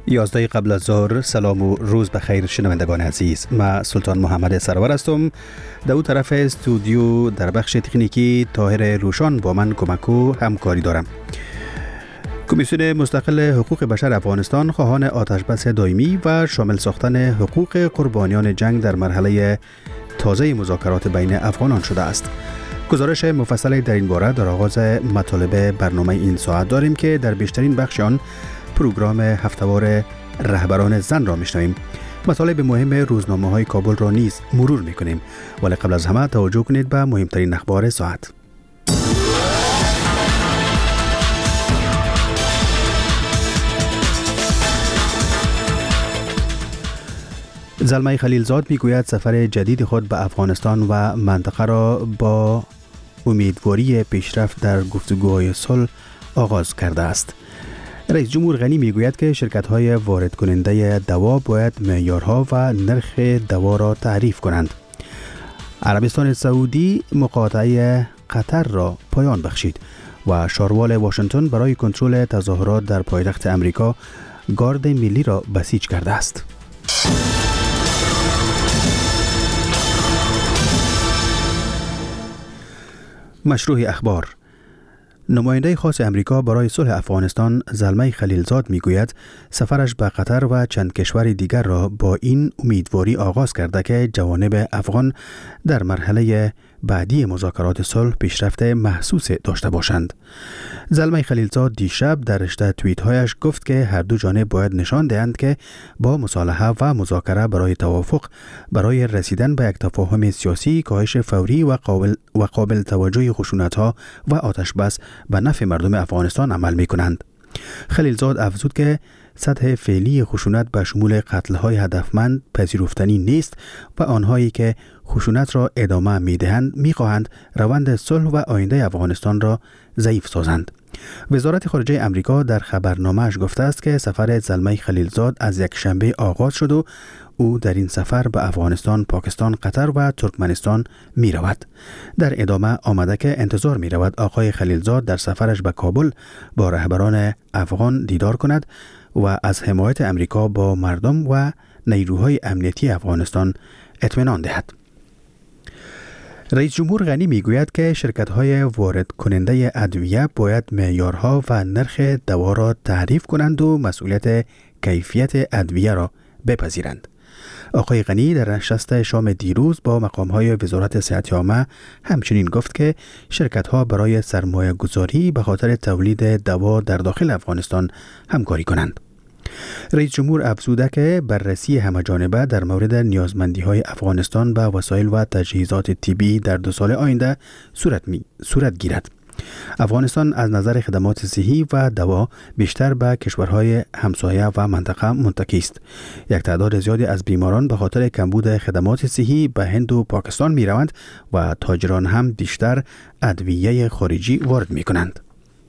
11 قبل از ظهر. سلام و روز بخیر شنوندگان عزیز. من سلطان محمد سرور هستم. در اون طرف استودیو در بخش تکنیکی طاهر روشان با من کمک و همکاری دارم. کمیسیون مستقل حقوق بشر افغانستان خواهان آتشبس دائمی و شامل ساختن حقوق قربانیان جنگ در مرحله تازه مذاکرات بین افغانان شده است. گزارش مفصل در این باره در آغاز مطالب برنامه این ساعت داریم که در بیشترین بخش آن پروگرام هفته‌وار رهبران زن را میشنویم. مطالب مهم روزنامه‌های کابل را نیز مرور میکنیم، ولی قبل از همه توجه کنید به مهمترین اخبار ساعت. زلمه خلیلزاد میگوید سفر جدید خود به افغانستان و منطقه را با امیدواری پیشرفت در گفتگوهای صلح آغاز کرده است. رئیس جمهور غنی میگوید که شرکت‌های وارد کننده دوا باید معیارها و نرخ دوا را تعریف کنند. عربستان سعودی مقاطعه قطر را پایان بخشید و شاروال واشنگتن برای کنترل تظاهرات در پایتخت امریکا گارد ملی را بسیج کرده است. مشروع اخبار. نماینده خاص امریکا برای صلح افغانستان زلمه خلیلزاد میگوید سفرش به قطر و چند کشور دیگر را با این امیدواری آغاز کرده که جوانب افغان در مرحله بعدی مذاکرات صلح پیشرفت محسوس داشته باشند. زلمه خلیلزاد دیشب در رشته توییت‌هایش گفت که هر دو جانب باید نشان دهند که با مصالحه و مذاکره برای توافق برای رسیدن به یک تفاهم سیاسی کاهش فوری و قابل توجه خشونت‌ها و آتشبس به نفع مردم افغانستان عمل می‌کنند. خلیلزاد افزود که سطح فعلی خشونت به شمول قتل‌های هدفمند پذیرفتنی نیست و آنهایی که خشونت را ادامه می‌دهند می‌خواهند روند صلح و آینده افغانستان را ضعیف سازند. وزارت خارجه امریکا در خبرنامه‌اش گفته است که سفر زلمه خلیلزاد از یک شنبه آغاز شد و او در این سفر به افغانستان، پاکستان، قطر و ترکمنستان می رود. در ادامه آمده که انتظار می رود آقای خلیلزاد در سفرش به کابل با رهبران افغان دیدار کند و از حمایت امریکا با مردم و نیروهای امنیتی افغانستان اطمینان دهد. رئیس جمهور غنی میگوید که شرکت‌های وارد کننده ادویه باید معیارها و نرخ دوا را تعریف کنند و مسئولیت کیفیت ادویه را بپذیرند. آقای غنی در نشست شام دیروز با مقام‌های وزارت صحت عامه همچنین گفت که شرکت‌ها برای سرمایه گذاری به خاطر تولید دوا در داخل افغانستان همکاری کنند. رئیس جمهور افزوده که بررسی همه‌جانبه در مورد نیازمندی‌های افغانستان به وسایل و تجهیزات طبی در 2 سال آینده صورت گیرد. افغانستان از نظر خدمات صحی و دوا بیشتر به کشورهای همسایه و منطقه متکی است. یک تعداد زیادی از بیماران به خاطر کمبود خدمات صحی به هند و پاکستان می روند و تاجران هم بیشتر ادویه خارجی وارد می کنند.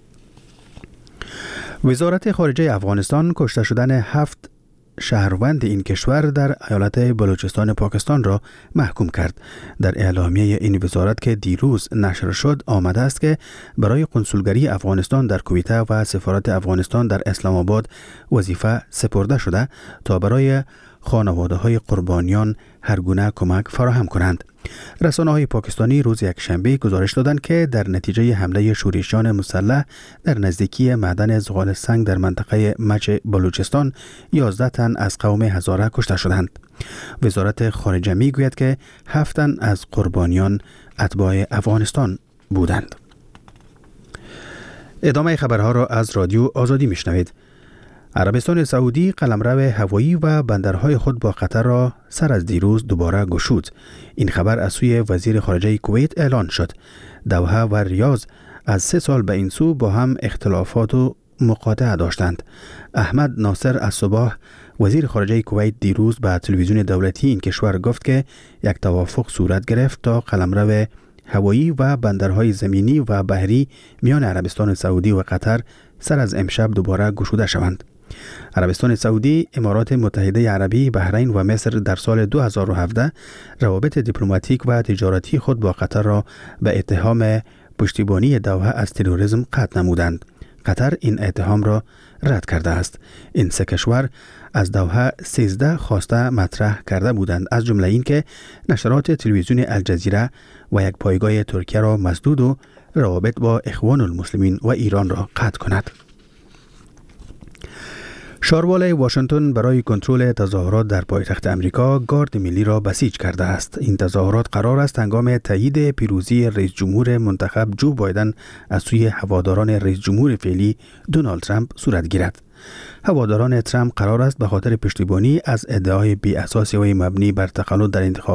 وزارت خارجه افغانستان کشته شدن 7 شهروند این کشور در ایالت بلوچستان پاکستان را محکوم کرد. در اعلامیه این وزارت که دیروز نشر شد آمده است که برای کنسولگری افغانستان در کویته و سفارت افغانستان در اسلام آباد وظیفه سپرده شده تا برای خانواده‌های قربانیان هر گونه کمک فراهم کنند. رسانه‌های پاکستانی روز یکشنبه گزارش دادند که در نتیجه حمله شورشیان مسلح در نزدیکی معدن زغال سنگ در منطقه مچ بلوچستان 11 تن از قوم هزاره کشته شدند. وزارت خارجه میگوید که 7 تن از قربانیان اتباع افغانستان بودند. ادامه خبرها را از رادیو آزادی میشنوید. عربستان سعودی قلمرو هوایی و بندرهای خود با قطر را سر از دیروز دوباره گشود. این خبر از سوی وزیر خارجه کویت اعلان شد. دوحه و ریاض از 3 سال به این سو با هم اختلافات و مقاطعه داشتند. احمد ناصر الصباح وزیر خارجه کویت دیروز به تلویزیون دولتی این کشور گفت که یک توافق صورت گرفت تا قلمرو هوایی و بندرهای زمینی و بحری میان عربستان سعودی و قطر سر از امشب دوباره گشوده شوند. عربستان سعودی، امارات متحده عربی، بحرین و مصر در سال 2017 روابط دیپلماتیک و تجارتی خود با قطر را به اتهام پشتیبانی دوحه از تروریسم قطع نمودند. قطر این اتهام را رد کرده است. این سه کشور از دوحه 13 خواسته مطرح کرده بودند، از جمله این که نشرات تلویزیون الجزیره و یک پایگاه ترکیه را مسدود و روابط با اخوان المسلمین و ایران را قطع کند. شاروال واشنگتن برای کنترل تظاهرات در پایتخت امریکا گارد ملی را بسیج کرده است. این تظاهرات قرار است هنگام تایید پیروزی رئیس جمهور منتخب جو بایدن از سوی هواداران رئیس جمهور فعلی دونالد ترامپ صورت گیرد. هواداران ترامپ قرار است به خاطر پشتیبانی از ادعای بی اساس و مبنی بر تقلب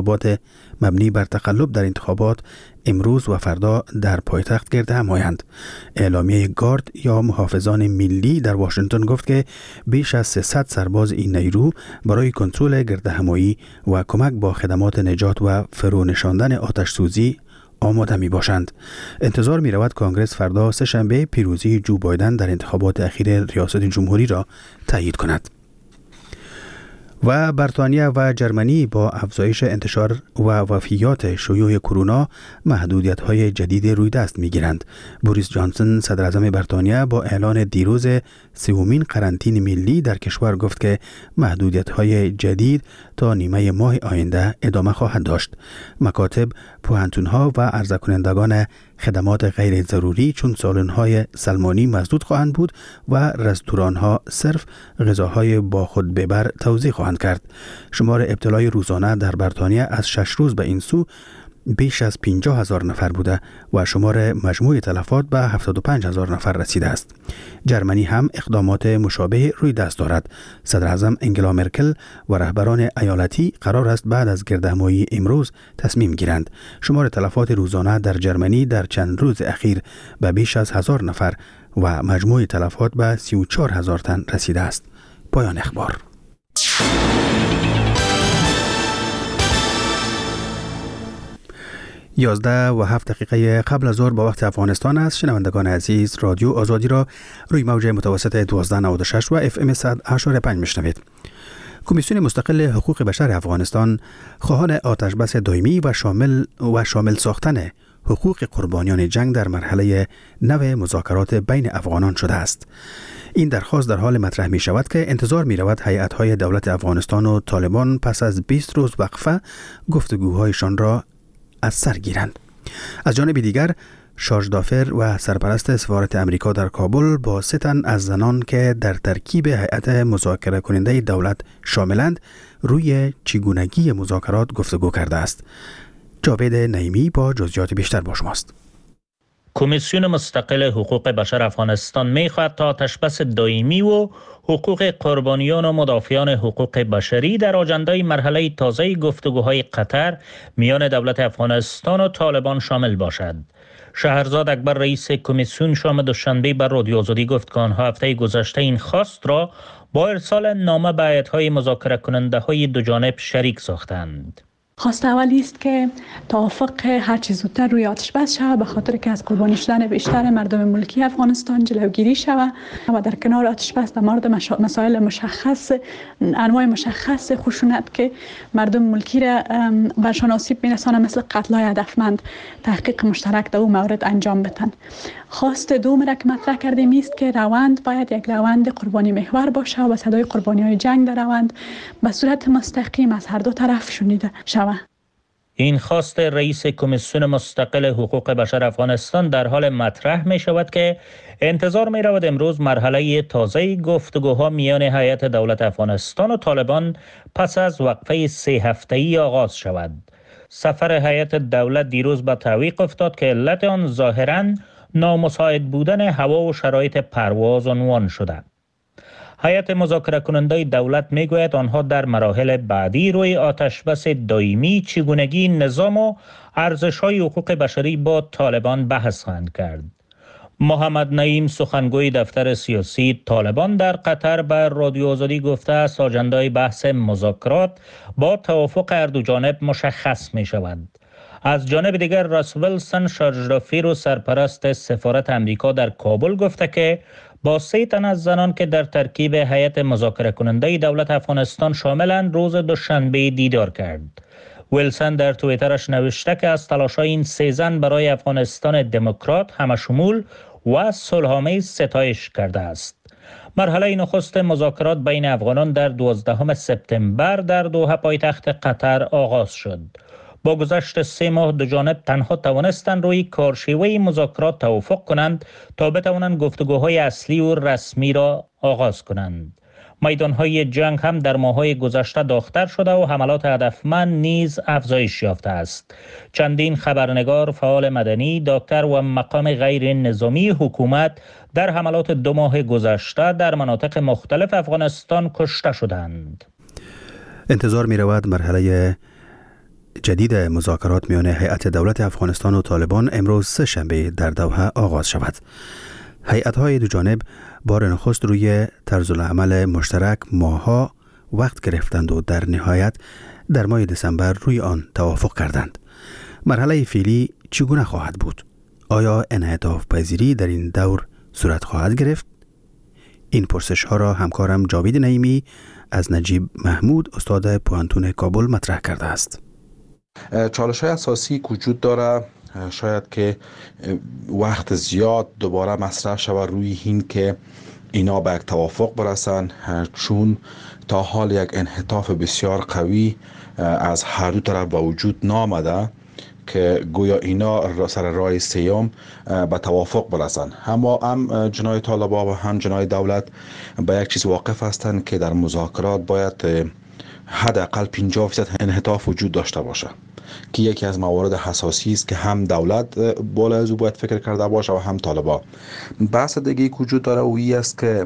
در انتخابات امروز و فردا در پایتخت گرد هم آیند. اعلامیه گارد یا محافظان ملی در واشنگتن گفت که بیش از 300 سرباز این نیرو برای کنترل گردهمایی و کمک با خدمات نجات و فرو نشاندن آتش سوزی آماده می باشند. انتظار می رود کانگرس فردا سه‌شنبه پیروزی جو بایدن در انتخابات اخیر ریاست جمهوری را تایید کند. و بریتانیا و جرمنی با افزایش انتشار و وفیات شیوع کرونا محدودیت‌های جدید روی دست می‌گیرند. بوریس جانسون صدر اعظم بریتانیا با اعلان دیروز سومین قرنطینه ملی در کشور گفت که محدودیت‌های جدید تا نیمه ماه آینده ادامه خواهد داشت. مکاتب، پوهنتون‌ها و عرضه‌کنندگان خدمات غیر ضروری چون سالن‌های سلمانی مسدود خواهند بود و رستوران‌ها صرف غذاهای با خود ببر توزیع خواهند کرد. شمار ابتلای روزانه در بریتانیا از 6 روز به این سو بیش از 50,000 نفر بوده و شمار مجموع تلفات به 75,000 نفر رسیده است. جرمنی هم اقدامات مشابه روی دست دارد. صدر اعظم انگلا مرکل و رهبران ایالتی قرار است بعد از گردهمایی امروز تصمیم گیرند. شمار تلفات روزانه در جرمنی در چند روز اخیر به بیش از 1000 نفر و مجموع تلفات به 34,000 تن رسیده است. پایان اخبار. 11:07 قبل از ظهر با وقت افغانستان است. شنوندگان عزیز، رادیو آزادی را روی موج متوسط 1296 و FM 100.5 میشنوید. کمیسیون مستقل حقوق بشر افغانستان خواهان آتشبس دائمی و شامل ساختن حقوق قربانیان جنگ در مرحله نو مذاکرات بین افغانان شده است. این درخواست در حال مطرح می شود که انتظار می رود هیئت‌های دولت افغانستان و طالبان پس از 20 روز وقفه گفتگوهایشان را از سر گیرند. از جانب دیگر شارژ دافر و سرپرست سفارت امریکا در کابل با 3 تن از زنان که در ترکیب هیئت مذاکره کننده دولت شاملند روی چگونگی مذاکرات گفتگو کرده است. جاوید نعیمی با جزئیات بیشتر با شماست. کمیسیون مستقل حقوق بشر افغانستان می‌خواهد تا آتشبس دائمی و حقوق قربانیان و مدافعان حقوق بشری در آجندای مرحله تازه گفتگوهای قطر میان دولت افغانستان و طالبان شامل باشد. شهرزاد اکبر رئیس کمیسیون شام دوشنبه بر رادیو آزادی گفت که آنها هفته گذشته این خواست را با ارسال نامه به هیئت‌های مذاکره کننده های دو جانب شریک ساختند. خواست اولی است که توافق هر چه زودتر روی آتش بس شود، به خاطر که از قربانی شدن بیشتر مردم ملکی افغانستان جلوگیری شود و در کنار آتش بس در مورد مسائل مشخص، انواع مشخص خشونت که مردم ملکی را برشان آسیب می‌رسانه مثل قتل‌های هدفمند تحقیق مشترک در اون مورد انجام بدن. خواست دوم را که مطرح کردیم است که روند باید یک روند قربانی محور باشه و صدای قربانی‌های جنگ در روند به صورت مستقیم از هر دو طرف شنیده شود. این خواست رئیس کمیسیون مستقل حقوق بشر افغانستان در حال مطرح می شود که انتظار می رود امروز مرحله تازه گفتگوها میان هیئت دولت افغانستان و طالبان پس از وقفه 3 هفته‌ای آغاز شود. سفر هیئت دولت دیروز به تعویق افتاد که علت آن ظاهراً نامساعد بودن هوا و شرایط پرواز عنوان شده. هیئت مذاکره کننده دولت میگوید آنها در مراحل بعدی روی آتشبس دائمی، چگونگی نظام و ارزش‌های حقوق بشری با طالبان بحث خواهند کرد. محمد نعیم سخنگوی دفتر سیاسی طالبان در قطر به رادیو آزادی گفته است آجندای بحث مذاکرات با توافق هر دو جانب مشخص می شود. از جانب دیگر راس ویلسون شارژ دافر و سرپرست سفارت امریکا در کابل گفته که با 3 تن از زنان که در ترکیب هیئت مذاکره کننده دولت افغانستان شاملند روز دوشنبه دیدار کرد. ویلسون در توییترش نوشته که از تلاش‌های این 3 زن برای افغانستان دموکرات، همشمول و صلح‌آمیز ستایش کرده است. مرحله نخست مذاکرات بین افغانان در 12 سپتامبر در دوحه پایتخت قطر آغاز شد. با گذشت 3 ماه دو جانب تنها توانستند روی کارشیوه مذاکرات توافق کنند تا بتوانند گفتگوهای اصلی و رسمی را آغاز کنند. میدانهای جنگ هم در ماه‌های گذشته داغ‌تر شده و حملات هدفمند نیز افزایش یافته است. چندین خبرنگار، فعال مدنی، دکتر و مقام غیر نظامی حکومت در حملات 2 ماه گذشته در مناطق مختلف افغانستان کشته شدند. انتظار می رود مرحله جدید مذاکرات میان هیئت دولت افغانستان و طالبان امروز 3 شنبه در دوحه آغاز شود. هیئت‌های دو جانب بار نخست روی طرزالعمل مشترک ماه‌ها وقت گرفتند و در نهایت در ماه دسامبر روی آن توافق کردند. مرحله فعلی چگونه خواهد بود؟ آیا انعطاف پذیری در این دور صورت خواهد گرفت؟ این پرسش ها را همکارم جاوید نعیمی از نجیب محمود استاد پوهنتون کابل مطرح کرده است. چالش‌های اساسی وجود داره، شاید که وقت زیاد دوباره مطرح شود روی این که اینا به یک توافق برسن، چون تا حال یک انعطاف بسیار قوی از هر دو طرف به وجود نامده که گویا اینا سر راه سیام به توافق برسن. اما هم جناح طالبان و هم جناح دولت به یک چیز واقف هستند که در مذاکرات باید حداقل 50% انعطاف وجود داشته باشه که یکی از موارد حساسی است که هم دولت بالا از او باید فکر کرده باشه و هم طالبان. بحث دیگه وجود داره و این است که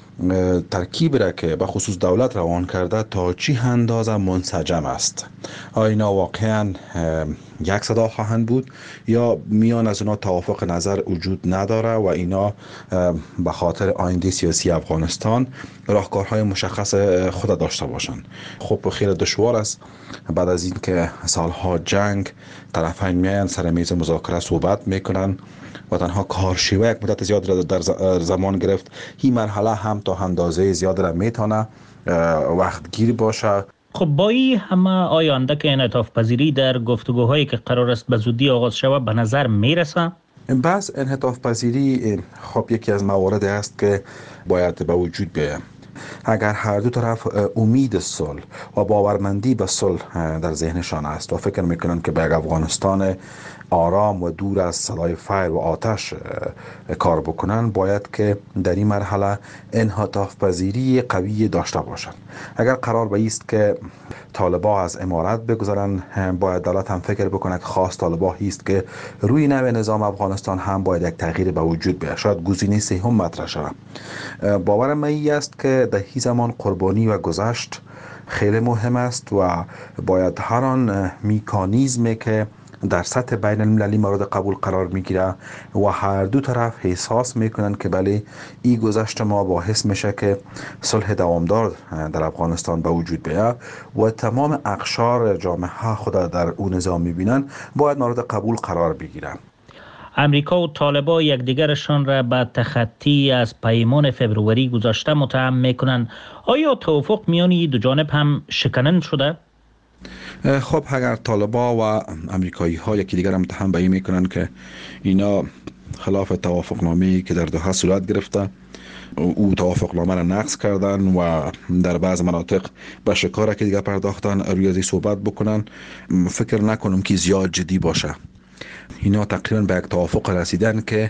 ترکیب را که به خصوص دولت روان کرده تا چی اندازه منسجم است. آیا اینا واقعا یک صدا خواهند بود یا میان از اونا توافق نظر وجود نداره و اینا به خاطر آینده سیاسی افغانستان راهکارهای مشخص خود داشته باشند. خب خیلی دشوار است بعد از این که سالها جنگ طرفین میان سر میز مذاکره صحبت میکنن و تنها کارشیوه یک مدت زیاد را در زمان گرفت. این مرحله هم تا اندازه زیاد را میتونه وقت گیر باشه. خب با این همه آینده که انعطاف پذیری در گفتگوهایی که قرار است به زودی آغاز شود به نظر میرسه؟ بس انعطاف پذیری خب یکی از موارد است که باید به وجود بیاید. اگر هر دو طرف امید صلح و باورمندی به صلح در ذهنشان است و فکر میکنن که به یک افغانستان آرام و دور از صدای فایر و آتش کار بکنن، باید که در این مرحله انعطاف پذیری قوی داشته باشند. اگر قرار به است که طالبان از امارت بگذارن، باید دولت هم فکر بکنه که خاص طالبان است که روی نوع نظام افغانستان هم باید یک تغییر به وجود بیاید. شاید گزینه سوم مطرح شود. باورم این است که در این زمان قربانی و گذشت خیلی مهم است و باید هر آن مکانیزمی که در سطح بین المللی مورد قبول قرار میگیره و هر دو طرف احساس میکنن که بله این گذشت ما باعث میشه که صلح دوامدار در افغانستان به وجود بیاد و تمام اقشار جامعه خود در اون نظام میبینن، باید مورد قبول قرار بگیرن. امریکا و طالبان یکدیگرشان را به تخطی از پیمان فبروری گذشته متهم میکنن. آیا توافق میان این دو جانب هم شکننده شده؟ خب اگر طالبان و امریکایی ها یکی دیگر متهم به این میکنن که اینا خلاف توافق نامه‌ای که در دوحه صورت گرفته او توافق نامه را نقض کردن و در بعض مناطق به شکار که دیگر پرداختن روی ازی صحبت بکنن، فکر نکنم که زیاد جدی باشه. اینا تقریبا به یک توافق رسیدن که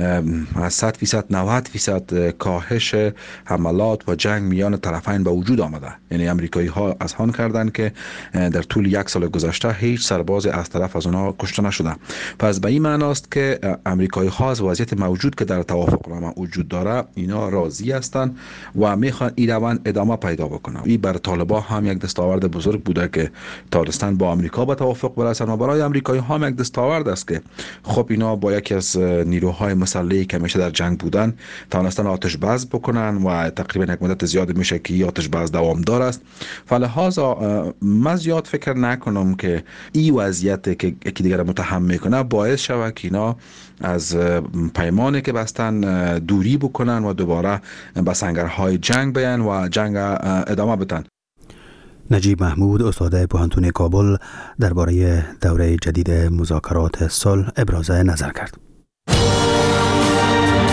از 100% 90% کاهش حملات و جنگ میان طرفین به وجود آمده. یعنی امریکایی ها اذعان کردند که در طول 1 سال گذشته هیچ سرباز از طرف از اونها کشته نشده. پس به این معنی است که امریکایی ها از وضعیت موجود که در توافق نامه وجود داره اینا راضی هستند و میخوان این روند ادامه پیدا بکنه. این بر طالبان هم یک دستاورد بزرگ بوده که تونستن با امریکا به توافق برسن و برای امریکایی ها هم یک دستاورد است که خب اینا با یکی از نیروهای مسلحی که همیشه در جنگ بودن توانستن آتش بس بکنن و تقریبا یک مدت زیاد میشه که آتش بس دوامدار است. فلهذا من زیاد فکر نکنم که این وضعیت که یکی دیگر متهم میکنه باعث شود که اینا از پیمانی که بستن دوری بکنن و دوباره به سنگرهای جنگ بیان و جنگ ادامه بدن. نجیب محمود استاد پوهنتون کابل درباره دوره جدید مذاکرات صلح ابراز نظر کرد.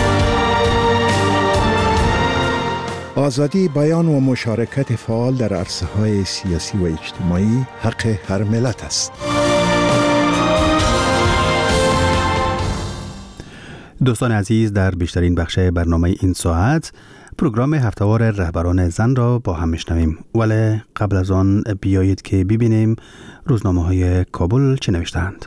آزادی بیان و مشارکت فعال در عرصه‌های سیاسی و اجتماعی حق هر ملت است. دوستان عزیز، در بیشترین بخش برنامه این ساعت پروگرام هفتهوار رهبران زن را با هم میشنویم، ولی قبل از آن بیایید که ببینیم روزنامه‌های کابل چه نوشتند.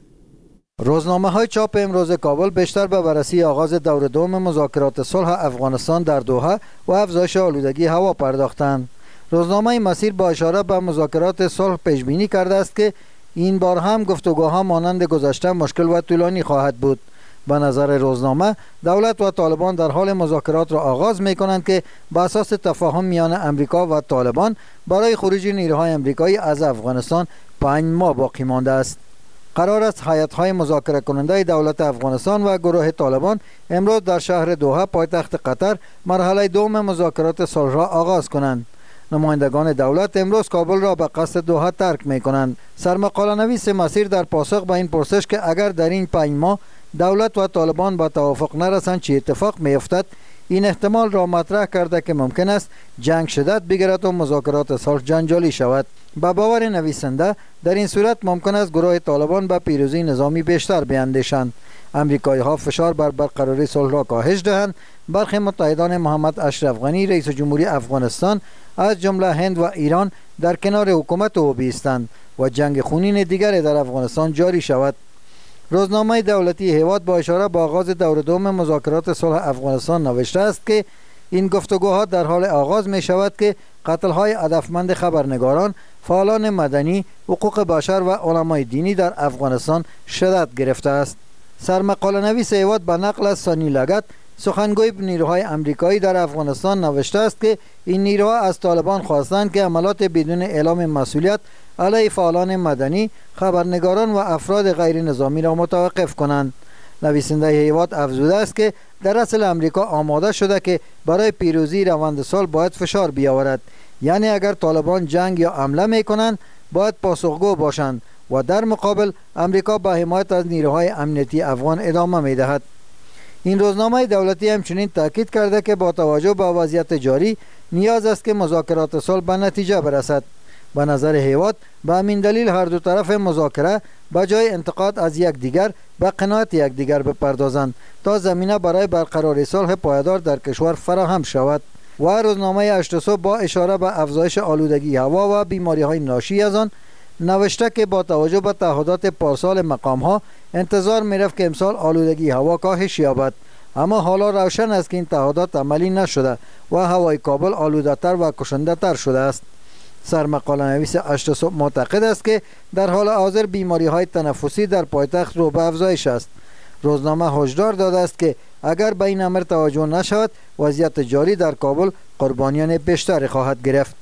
روزنامه‌های چاپ امروز کابل بیشتر به بررسی آغاز دور دوم مذاکرات صلح افغانستان در دوحه و افزایش آلودگی هوا پرداختند. روزنامه مسیر با اشاره به مذاکرات صلح پیش بینی کرده است که این بار هم گفتگوها مانند گذشته مشکل و طولانی خواهد بود. به نظر روزنامه دولت و طالبان در حال مذاکرات را آغاز می کنند که به اساس تفاهم میان امریکا و طالبان برای خروج نیروهای امریکایی از افغانستان 5 ماه باقی مانده است. قرار است هیئت‌های مذاکره کننده دولت افغانستان و گروه طالبان امروز در شهر دوحه پایتخت قطر مرحله دوم مذاکرات صلح را آغاز کنند. نمایندگان دولت امروز کابل را به قصد دوحه ترک می کنند. سرمقاله نویس مسیر در پاسخ به این پرسش که اگر در این 5 ماه دولت و طالبان به توافق نرسند چه اتفاق می افتد، این احتمال را مطرح کرده که ممکن است جنگ شدت بگیرد و مذاکرات صلح جنجالی شود. به باور نویسنده در این صورت ممکن است گروه طالبان به پیروزی نظامی بیشتر بیندیشند. امریکایی ها فشار بر برقراری صلح را کاهش دهند. برخی متحدان محمد اشرف غنی رئیس جمهوری افغانستان از جمله هند و ایران در کنار حکومت او بایستند و جنگ خونین دیگری در افغانستان جاری شود. روزنامه دولتی هیواد با اشاره به آغاز دور دوم مذاکرات صلح افغانستان نوشته است که این گفتگوها در حال آغاز می شود که قتل‌های هدفمند خبرنگاران، فعالان مدنی، حقوق بشر و علمای دینی در افغانستان شدت گرفته است. سرمقاله نویس هیواد به نقل از سانی لگت سخنگوی نیروهای امریکایی در افغانستان نوشته است که این نیروها از طالبان خواستند که عملات بدون اعلام مسئولیت علیه فعالان مدنی، خبرنگاران و افراد غیر نظامی را متوقف کنند. نویسنده هیواد افزوده است که در اصل امریکا آماده شده که برای پیروزی روند صلح باید فشار بیاورد، یعنی اگر طالبان جنگ یا حمله میکنند باید پاسخگو باشند و در مقابل امریکا به حمایت از نیروهای امنیتی افغان ادامه میدهد. این روزنامه دولتی همچنین تاکید کرده که با توجه به وضعیت جاری نیاز است که مذاکرات صلح به نتیجه برسد. به نظر هیواد به همین دلیل هر دو طرف مذاکره به جای انتقاد از یکدیگر به قناعت یکدیگر بپردازند تا زمینه برای برقراری صلح پایدار در کشور فراهم شود. و روزنامه 8 صبح با اشاره به افزایش آلودگی هوا و بیماری‌های ناشی از آن نوشته که با توجه به تعهدات پارسال مقام‌ها انتظار می‌رفت که امسال آلودگی هوا کاهش یابد، اما حالا روشن است که این تعهدات عملی نشده و هوای کابل آلوده‌تر و کشنده‌تر شده است. سرمقاله نویس 8 صبح معتقد است که در حال حاضر بیماری‌های تنفسی در پایتخت رو به افزایش است. روزنامه هشدار داده است که اگر به این امر توجه نشود وضعیت جاری در کابل قربانیان بیشتری خواهد گرفت.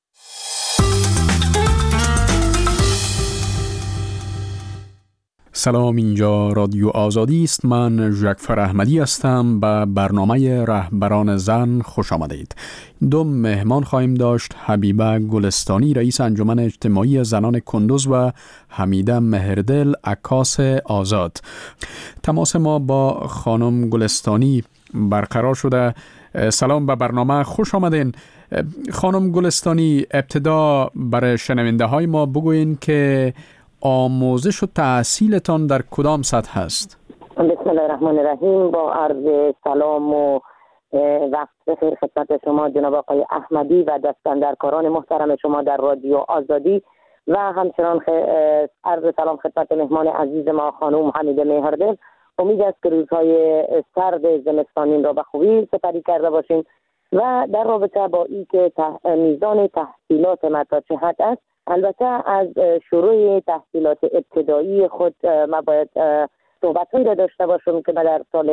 سلام، اینجا رادیو آزادی است. من ژکفر احمدی هستم. به برنامه رهبران زن خوش آمدید. 2 مهمان خواهیم داشت: حبیبه گلستانی رئیس انجمن اجتماعی زنان کندوز و حمیده مهردل عکاس آزاد. تماس ما با خانم گلستانی برقرار شده. سلام، به برنامه خوش آمدین. خانم گلستانی، ابتدا برای شنونده های ما بگوین که آموزش و تحصیلتان در کدام سطح است؟ بسم الله الرحمن الرحیم. با عرض سلام و وقت بخیر خدمت شما جناب آقای احمدی و دستاندرکاران محترم شما در رادیو آزادی و همچنان عرض سلام خدمت مهمان عزیز ما خانم حمیده مهردل. امید است که روزهای سرد زمستانی را به خوبی سپری کرده باشیم و در رابطه با این که میزان تحصیلات ما تا چه حد است. البته از شروع تحصیلات ابتدایی خود ما باید صحبت‌هایی را داشته باشم که من در سال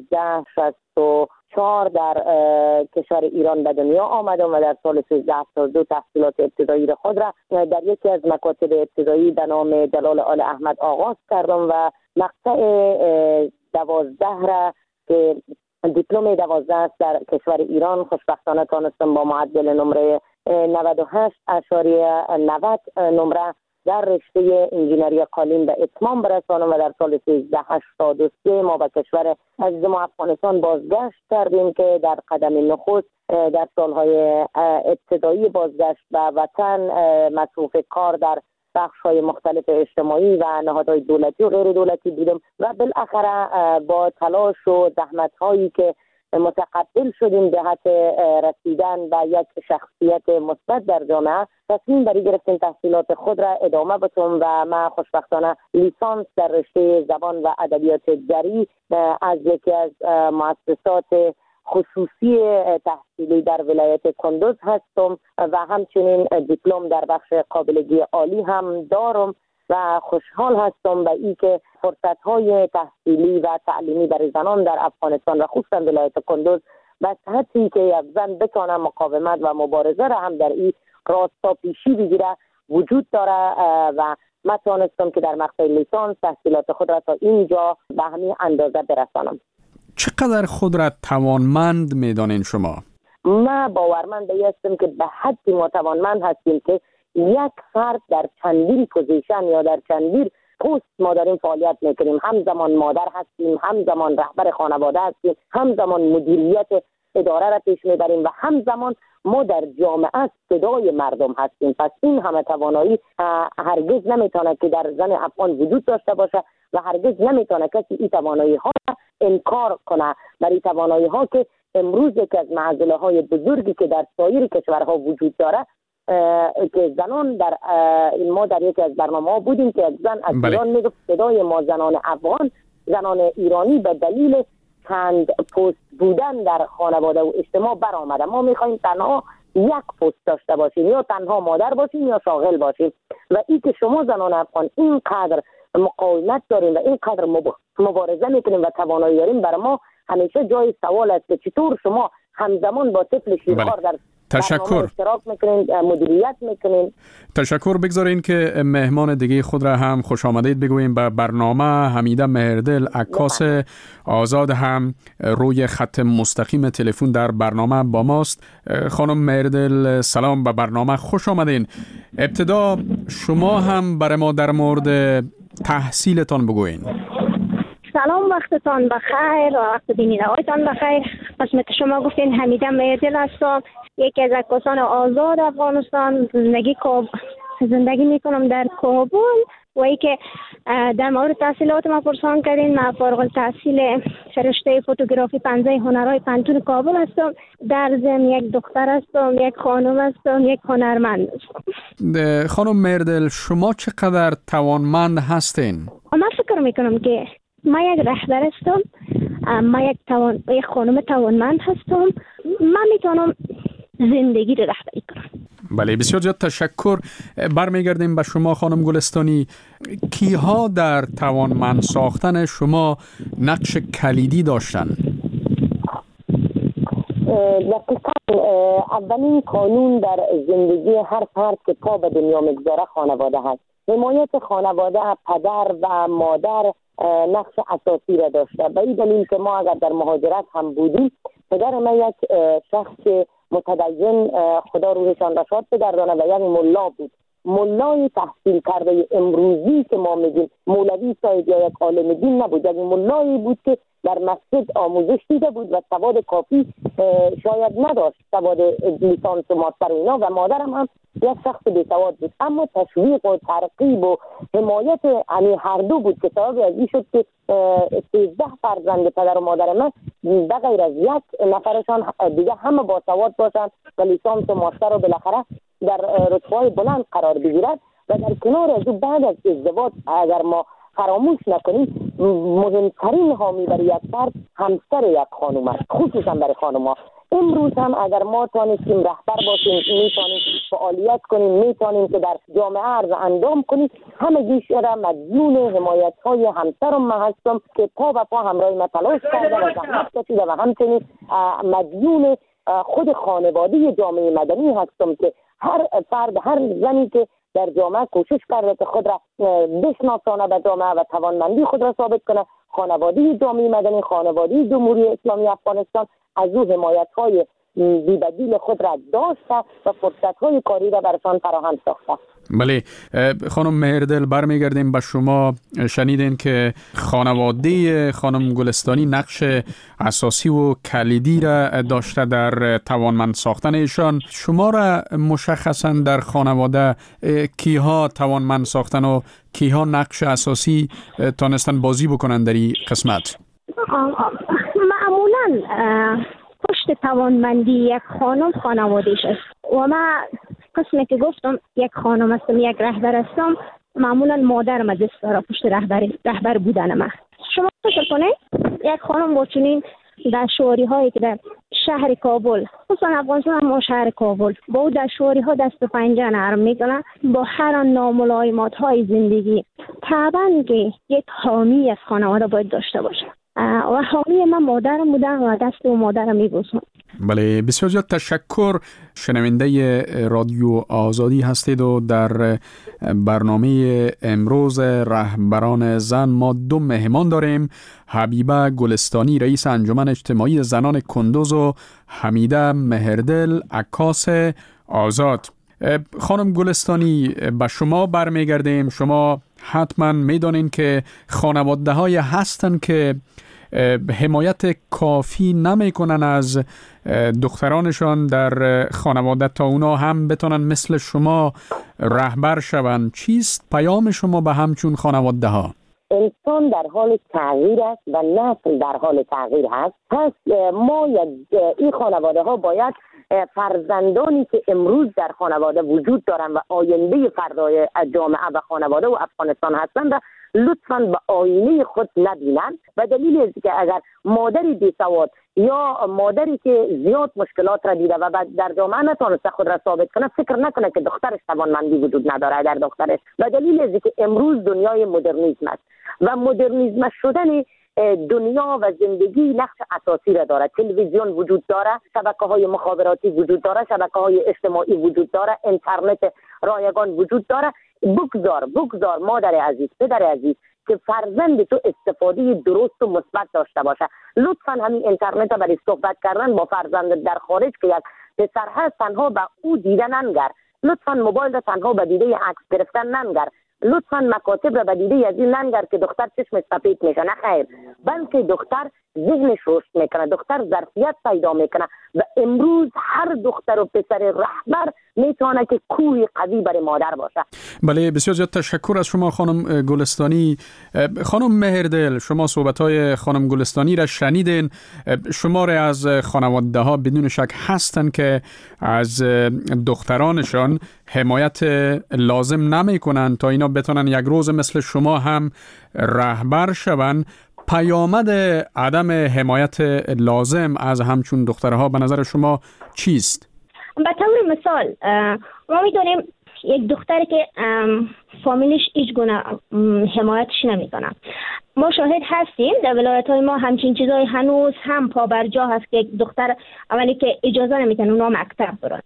1364 در کشور ایران به دنیا آمدم و در سال 1372 تحصیلات ابتدایی را خود را در یکی از مکاتب ابتدایی به نام جلال آل احمد آغاز کردم و مقطع 12 را که دیپلم 12 است در کشور ایران خوشبختانه تانستم با معدل نمره 98.90 نمره در رشته انجینری قالین به اتمام برسانم و در سال 1383 ما به کشور عزیز ما افغانستان بازگشت کردیم که در قدم نخست در سالهای ابتدایی بازگشت به وطن مصروف کار در بخش‌های مختلف اجتماعی و نهادهای دولتی و غیر دولتی بودم و بالاخره با تلاش و زحمت‌هایی که متقبل شدیم جهت رسیدن به یک شخصیت مثبت در جامعه تصمیم بری گرفتیم تحصیلات خود را ادامه بدم و من خوشبختانه لیسانس در رشته زبان و ادبیات دری از یکی از مؤسسات خصوصی تحصیلی در ولایت کندوز هستم و همچنین دیپلم در بخش قابلگی عالی هم دارم و خوشحال هستم به این که فرصت‌های تحصیلی و تعلیمی برای زنان در افغانستان و خصوصا ولایت کندوز به صحتی که یک زن بتونه مقاومت و مبارزه را هم در این راستا پیشی بگیره وجود داره و من توانستم که در مقطع لیسانس تحصیلات خود را تا اینجا به همین اندازه برسانم. چقدر خود را توانمند می‌دانین شما؟ من باورمند هستم که به حدی ما توانمند هستیم که یک فرد در چندین پوزیشن یا در چندین پست ما داریم فعالیت میکنیم. همزمان مادر هستیم، همزمان رهبر خانواده هستیم، همزمان مدیریت اداره را پیش میبریم و همزمان ما در جامعه صدای مردم هستیم. پس این همه توانایی هرگز نمیتونه که در زن افغان وجود داشته باشه و هرگز نمیتونه کسی این توانایی ها انکار کنه. برای توانایی ها که امروز که از معضله های بزرگی که در سایر کشورها وجود داره که زنان در ما در یکی از برنامه‌ها بودیم که زن از ایران میگفت صدای ما زنان افغان، زنان ایرانی به دلیل چند پست بودن در خانواده و اجتماع برآمده. ما میخوایم تنها یک پست داشته باشیم، یا تنها مادر باشیم یا شاغل باشیم و این که شما زنان افغان اینقدر مقاومت داریم و اینقدر مبارزه میکنیم و توانایی داریم، برای ما همیشه جای سوال است که چطور شما همزمان با طفل شیرخوار در تشکر اشتراک میکنین، مدیریت میکنین. تشکر. بگذارین که مهمان دیگه خود را هم خوش آمدید بگوییم به برنامه. حمیده مهردل عکاس آزاد هم روی خط مستقیم تلفن در برنامه با ماست. خانم مهردل سلام، به برنامه خوش آمدین. ابتدا شما هم برای ما در مورد تحصیلتان بگوین. سلام، وقتتان بخیر و وقت بینندگانتان بخیر. مثل که شما گفتین حمیده مهردل هستم، یکی از عکاسان آزاد افغانستان. زندگی میکنم در کابل و ای که در مورد تحصیلات ما پرسان کردین، من فارغ التحصیل رشته فوتوگرافی پنزه هنرهای پنتون کابل هستم. در ضمن یک دختر هستم، یک خانم هستم، یک هنرمند هستم. خانم مهردل شما چقدر توانمند هستین؟ من فکر میکنم که من یک رهبر هستم، من یک خانم توانمند هستم. من میتونم زندگی رو رهبری کنم. بله، بسیار زیاد تشکر. برمیگردیم به شما خانم گلستانی. کیها در توانمند ساختن شما نقش کلیدی داشتن؟ اولین قانون در زندگی هر فرد که پا به دنیا میگذاره خانواده هست. حمایت خانواده، پدر و مادر نقش اساسی را داشته. به این دلیل که ما اگر در مهاجرت هم بودیم، پدر من یک شخص متدین، خدا روحشان را شاد بگردانه، و یک ملا بود. ملای تحصیل کرده امروزی که ما میگیم مولوی صاحب یا یک عالم دین نبود، یک ملایی بود که در مسجد آموزش دیده بود و سواد کافی شاید نداشت، سواد لیسانس و ماستر اینا، و مادرم هم یک شخص بی‌سواد بود. اما تشویق و ترغیب و حمایت هر دو بود که سبب از این شد که 13 فرزند پدر و مادر من به غیر از یک نفرشان دیگه همه با سواد باشند و لیسانس و ماستر رو بالاخره در رتبه‌های بلند قرار بگیرد. و در کنار از بعد از ازدواج اگر ما فراموش نکنیم، مهمترین حامی برای یک فرد همسر یک خانم است، خصوصا برای خانم‌ها. امروز هم اگر ما توانستیم رهبر باشیم، میتونیم فعالیت کنیم، میتونیم که در جامعه عرض اندام کنیم، همگیش را مدیون حمایت‌های همسرم من هستم که پا به پا همراه من تلاش کرده و زحمت کشیده، و همچنین مدیون خود خانواده جامعه مدنی هستم که هر فرد، هر زنی که در جامعه کوشش کرده که خود را بشناسانه به جامعه و توانمندی خود را ثابت کنه، خانواده جامعه مدنی، خانواده جمهوری اسلامی افغانستان از او حمایت‌های بی‌بدیل خود را داشته و فرصت‌های کاری را برشان فراهم ساخته. بله خانم مهردل، برمیگردیم به شما. شنیدین که خانواده خانم گلستانی نقش اساسی و کلیدی را داشته در توانمند ساختن ایشان. شما را مشخصا در خانواده کیها توانمند ساختن و کیها نقش اساسی تانستن بازی بکنن در این قسمت؟ معمولا پشت توانمندی یک خانم خانوادهش است و من قسمی که گفتم یک خانم هستم، یک رهبر هستم، معمولا مادرم دست داره پشت رهبر بودن من. شما فکر کنید یک خانم با چنین دشواری هایی که در شهر کابل، خصوصا افغانستان ما شهر کابل، با او دشواری ها دست و پنجه نرم میکنه، با هر ناملایمات های زندگی، طبعا که یک حامی از خانواده باید داشته باشه و حامی من مادرم بودن و دست و مادرم میبوسم. بله، بسیار زیاد تشکر. شنونده رادیو آزادی هستید و در برنامه امروز رهبران زن ما دو مهمان داریم: حبیبه گلستانی رئیس انجمن اجتماعی زنان کندوز و حمیده مهردل عکاس آزاد. خانم گلستانی، به شما برمیگردیم. شما حتما میدانین که خانواده های هستن که حمایت کافی نمیکنن از دخترانشان در خانواده تا اونا هم بتونن مثل شما رهبر شون. چیست پیام شما به همچون خانواده ها؟ انسان در حال تغییر است و نسل در حال تغییر هست. پس ما این خانواده ها باید فرزندانی که امروز در خانواده وجود دارن و آینده فردای جامعه و خانواده و افغانستان هستند لطفاً به آینه خود نبینن. و دلیل است که اگر مادری بی‌سواد یا مادری که زیاد مشکلات را دیده و در جامعه نتونسته خود را ثابت کنه، فکر نکنه که دخترش توانمندی وجود نداره در دخترش. و دلیل است که امروز دنیای مدرنیسم است و مدرنیسم شدن دنیا و زندگی نقش اساسی را داره. تلویزیون وجود داره، شبکه‌های مخابراتی وجود داره، شبکه‌های اجتماعی وجود داره، اینترنت رایگان وجود داره. بگذار مادر عزیز، پدر عزیز، که فرزند تو استفاده درست و مثبت داشته باشه. لطفاً همین اینترنت را برای صحبت کردن با فرزند در خارج که یک پسر هست تنها به او دیدن ننگر. لطفاً موبایل را تنها به دیده عکس گرفتن ننگر. لطفاً مکاتب را به دیده از این ننگر که دختر چشم سفید میشه. نه خیر، بلکه دختر ذهنش رشد میکنه، دختر ظرفیت پیدا میکنه و امروز هر دختر و پسر رهبر میتونه که کوه قوی برای مادر باشه. بله، بسیار زیاد تشکر از شما خانم گلستانی. خانم مهردل، شما صحبت‌های خانم گلستانی را شنیدین. شماره از خانواده ها بدون شک هستن که از دخترانشان حمایت لازم نمیکنن تا اینا بتونن یک روز مثل شما هم رهبر شون. پیامد عدم حمایت لازم از همچون دخترها به نظر شما چیست؟ به طور مثال ما میدونیم یک دختری که فامیلش هیچ گونه حمایتش نمیکنه. ما شاهد هستیم در ولایت‌های ما همچین چیزای هنوز هم پابرجا هست که یک دختر اولی که اجازه نمیتن اونا مکتب برن.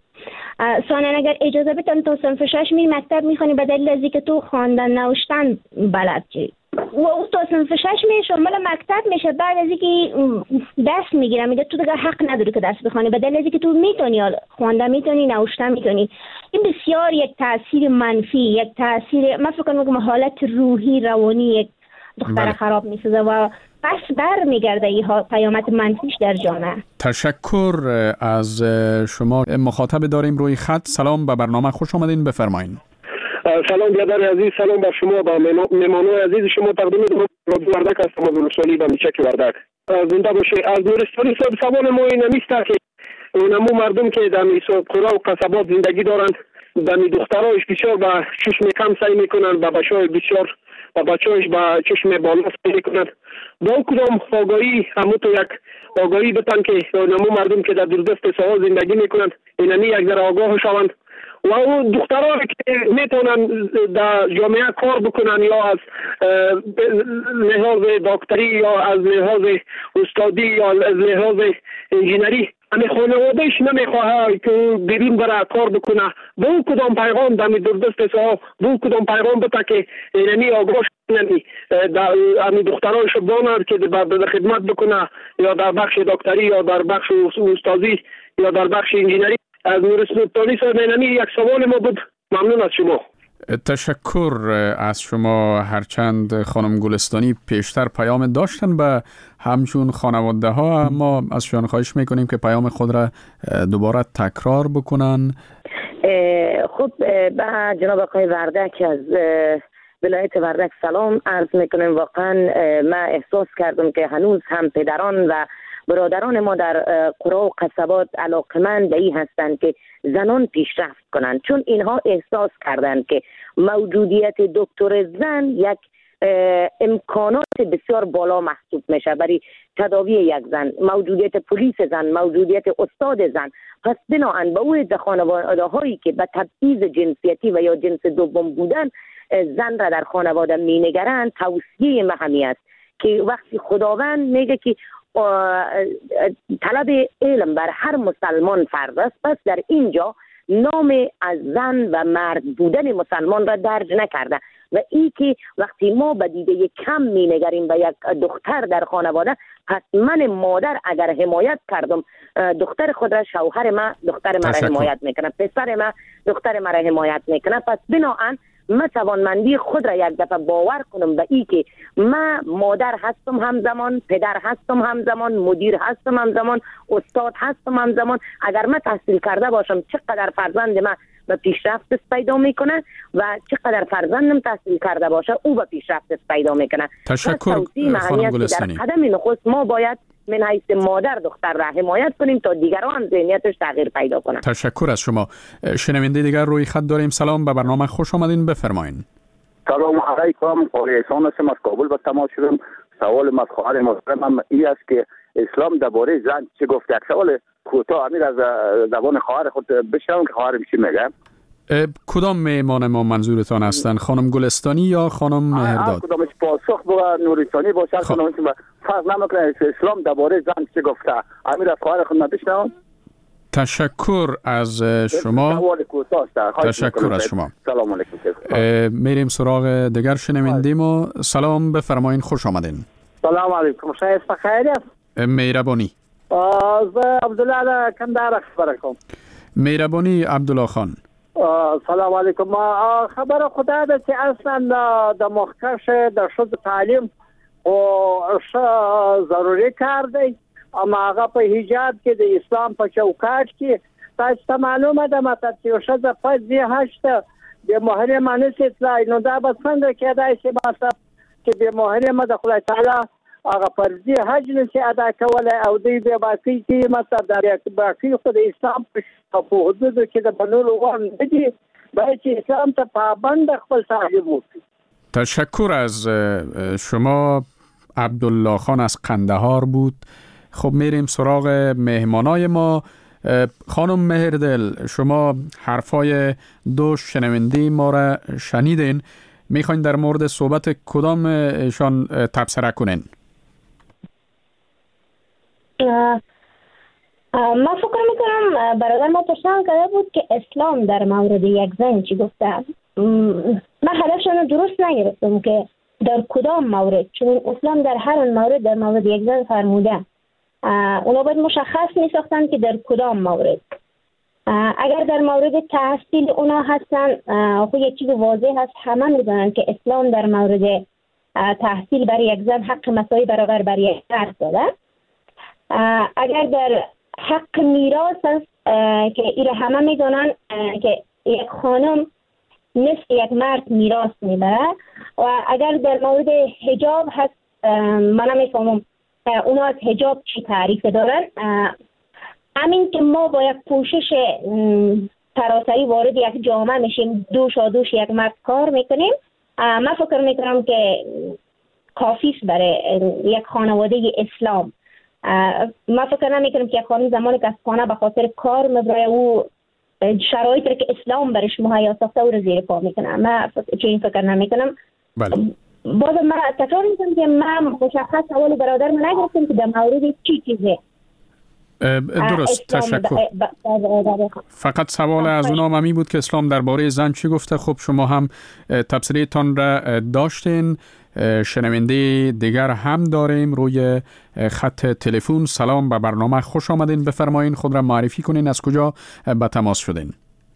ثانیا اگر اجازه بدن تو صنف 6 می مکتب میخونی به دلیل از اینکه تو خواندن نوشتن بلد چی و او تو صنف 6 میشه مال مکتب میشه، بعد از اینکه دست میگیره میگه تو دیگه حق نداری که دست بخونی به دلیل از اینکه تو میتونی خواندن میتونی نوشتن میتونی. این بسیار یک تاثیر منفی، یک تاثیر من فکر کنم حالت روحی روانی یک دختر خراب میسازه و پس بر میگرده این پیامد منفیش در جامعه. تشکر از شما. مخاطب داریم روی خط. سلام، به برنامه خوش آمدین، بفرمایید. سلام برادر عزیز، سلام بر شما، با مهمانان عزیز شما تقدیم رادیو وردک هستم از نورستانی و میچک وردک. زنده باشه. از نورستانی سوال ما این نیست که اونمو مردم که در قرا و قصبات زندگی دارند در دخترایش بسیار با چشم کم سعی میکنن و بچه‌های بسیار و بچه‌هاش با چشم بالا سعی میکنن. با کدام آگاهی همون تو یک آگاهی بتن که اونمو مردم که در دوردست ساحل زندگی میکنن اینمی یک ذره آگاه شوند و اون دخترها که میتونن در جامعه کار بکنن یا از لحاظ دکتری یا از لحاظ استادی یا از لحاظ انجینری، همه خانوادهش نمیخواه که بیرون برای کار بکنه. به اون کدام پیغام در دوردست ساحل به اون کدام پیغام بده که اینمی آگاه شدنی در همی دخترهایش بانر که در خدمت بکنه یا در بخش دکتری یا در بخش استادی یا در بخش انجینری از نورستانی صاحب اینمی یک سوال ما بود. ممنون از شما. تشکر از شما. هرچند خانم گلستانی پیشتر پیام داشتن به همچون خانواده ها، اما از شما خواهش میکنیم که پیام خود را دوباره تکرار بکنن. خب به جناب آقای وردک از ولایت وردک سلام عرض میکنم. واقعا من احساس کردم که هنوز هم پدران و برادران ما در قرا و قصبات علاقمند به این هستند که زنان پیشرفت کنند، چون اینها احساس کردند که موجودیت دکتر زن یک امکانات بسیار بالا محسوب میشه برای تداوی یک زن، موجودیت پلیس زن، موجودیت استاد زن. پس بناهن به اون خانواده هایی که به تبعیض جنسیتی و یا جنس دوم بودن زن را در خانواده می نگرند، توصیه من همی است که وقتی خداوند میگه که طلب علم بر هر مسلمان فرض است، پس در اینجا نام از زن و مرد بودن مسلمان را درج نکرده و این که وقتی ما به دیده کم می نگریم به یک دختر در خانواده، پس من مادر اگر حمایت کردم دختر خود را، شوهر من دختر من را حمایت میکنه، پسر من دختر من را حمایت میکنه. پس بناهن من توانمندی خود را یک دفعه باور کنم به این که من مادر هستم همزمان، پدر هستم همزمان، مدیر هستم همزمان، استاد هستم همزمان. اگر من تحصیل کرده باشم چقدر فرزند من به پیشرفت پیدا میکنه و چقدر فرزندم تحصیل کرده باشه او به پیشرفت پیدا میکنه. تشکر خانم گلستانی. در قدم نخست ما باید من حیث مادر دختر را حمایت کنیم تا دیگران ذهنیتش تغییر پیدا کنه. تشکر از شما. شنونده دیگر روی خط داریم. سلام، به برنامه خوش آمدین، بفرمایین. سلام علیکم، قاری احسان هستم، از کابل به تماس شدم. سوال از خواهر محترمم این است که اسلام درباره زن چه گفته؟ یک سوال کوتاه امیر از زبان خواهر خود بشنوم که خواهرم چی میگه. کدام مهمان ما منظورتان هستند؟ خانم گلستانی یا خانم مهرداد؟ کدامش پاسخ با نورستانی باشه کدامش فرض نمیکنه اسلام درباره زن چه گفته؟ امیر از خواهر خود بشنوم. تشکر از شما. تشکر از شما. سلام علیکم. میریم سراغ دیگر شنوندیم و سلام، بفرمایین، خوش آمدین. سلام علیکم، شایست بخیر است. مهربانی. از عبدالله کندهار خبر کوم. مهربانی عبدالله خان. سلام علیکم. خبر خدا ده چې اصلا د مخکش د شذ تعلیم او ضروری کار دی، اما هغه په حجاب کې د اسلام په چوکاټ کې تاسو ته معلومه ده مته چې شذ په دې هشته د محرمه نشي نو دا به څنګه کېدای شي مته چې د محرمه د خدای تعالی هغه فرضي حج نشي ادا کولای او دې به باقي کې مته د باقي خو د اسلام په حدود کې د بنول وان دي باید چې اسلام ته پابند خپل تعلیم وکړي. تشکر از شما. عبدالله خان از قندهار بود. خب میریم سراغ مهمانای ما. خانم مهردل، شما حرفای دو شنونده ما را شنیدین، میخواین در مورد صحبت کدام ایشان تبصره کنین؟ من فکر میکنم برادر ما پرسان کرده بود که اسلام در مورد یک زن چی گفته. من هدفشان درست نگرفتم که در کدام مورد، چون اسلام در هر مورد در مورد یک زن فرموده. اونا باید مشخص میساختن که در کدام مورد. اگر در مورد تحصیل اونا هستن خب یک چیز واضح هست، همه میدونن که اسلام در مورد تحصیل برای یک زن حق مساوی برابر برای یک مرد داده. اگر در حق میراث است که ایره همه میدونن که یک خانم مثل یک مرد میراث میبره. و اگر در مورد حجاب هست من نمیفهمم اونا از حجاب چی تعریف دارن. همین که ما با یک پوشش سراسری وارد یک جامعه میشیم، دوش یک مرد کار میکنیم، من فکر میکنم که کافی است برای یک خانواده اسلام. من فکر نمیکنم که یک خانم زمانی که از خانه به خاطر کار مبرای او شرایطی که اسلام برش مهیا ساخته او رو زیر پا میکنم. من چنین فکر نمیکنم. بله. باز من تکرار میکنم که من مشخص سوال برادر من نگرفتم که در مورد چی چیزه. درست، تشکر. فقط سوال از اونام همی بود که اسلام درباره زن چی گفته. خب شما هم تفسیرتان را داشتین. شنونده دیگر هم داریم روی خط تلفن. سلام، به برنامه خوش آمدین. بفرمایین خود را معرفی کنین، از کجا به تماس شدین؟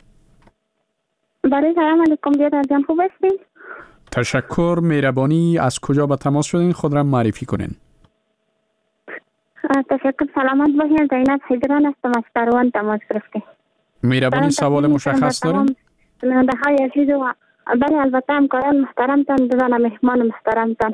بله، سلام علیکم بیادر جان، خوب هستین؟ تشکر، مهربانی. از کجا به تماس شدین؟ خود را معرفی کنین. تشکر، سلامت باشین. زینب حیدران هستم، از کاروان تماس گرفتیم. مهربانی، سوال مشخص دارین؟ شنونده های عزیز و بله البته همکاران محترمتان، دوستان مهمان محترمتان.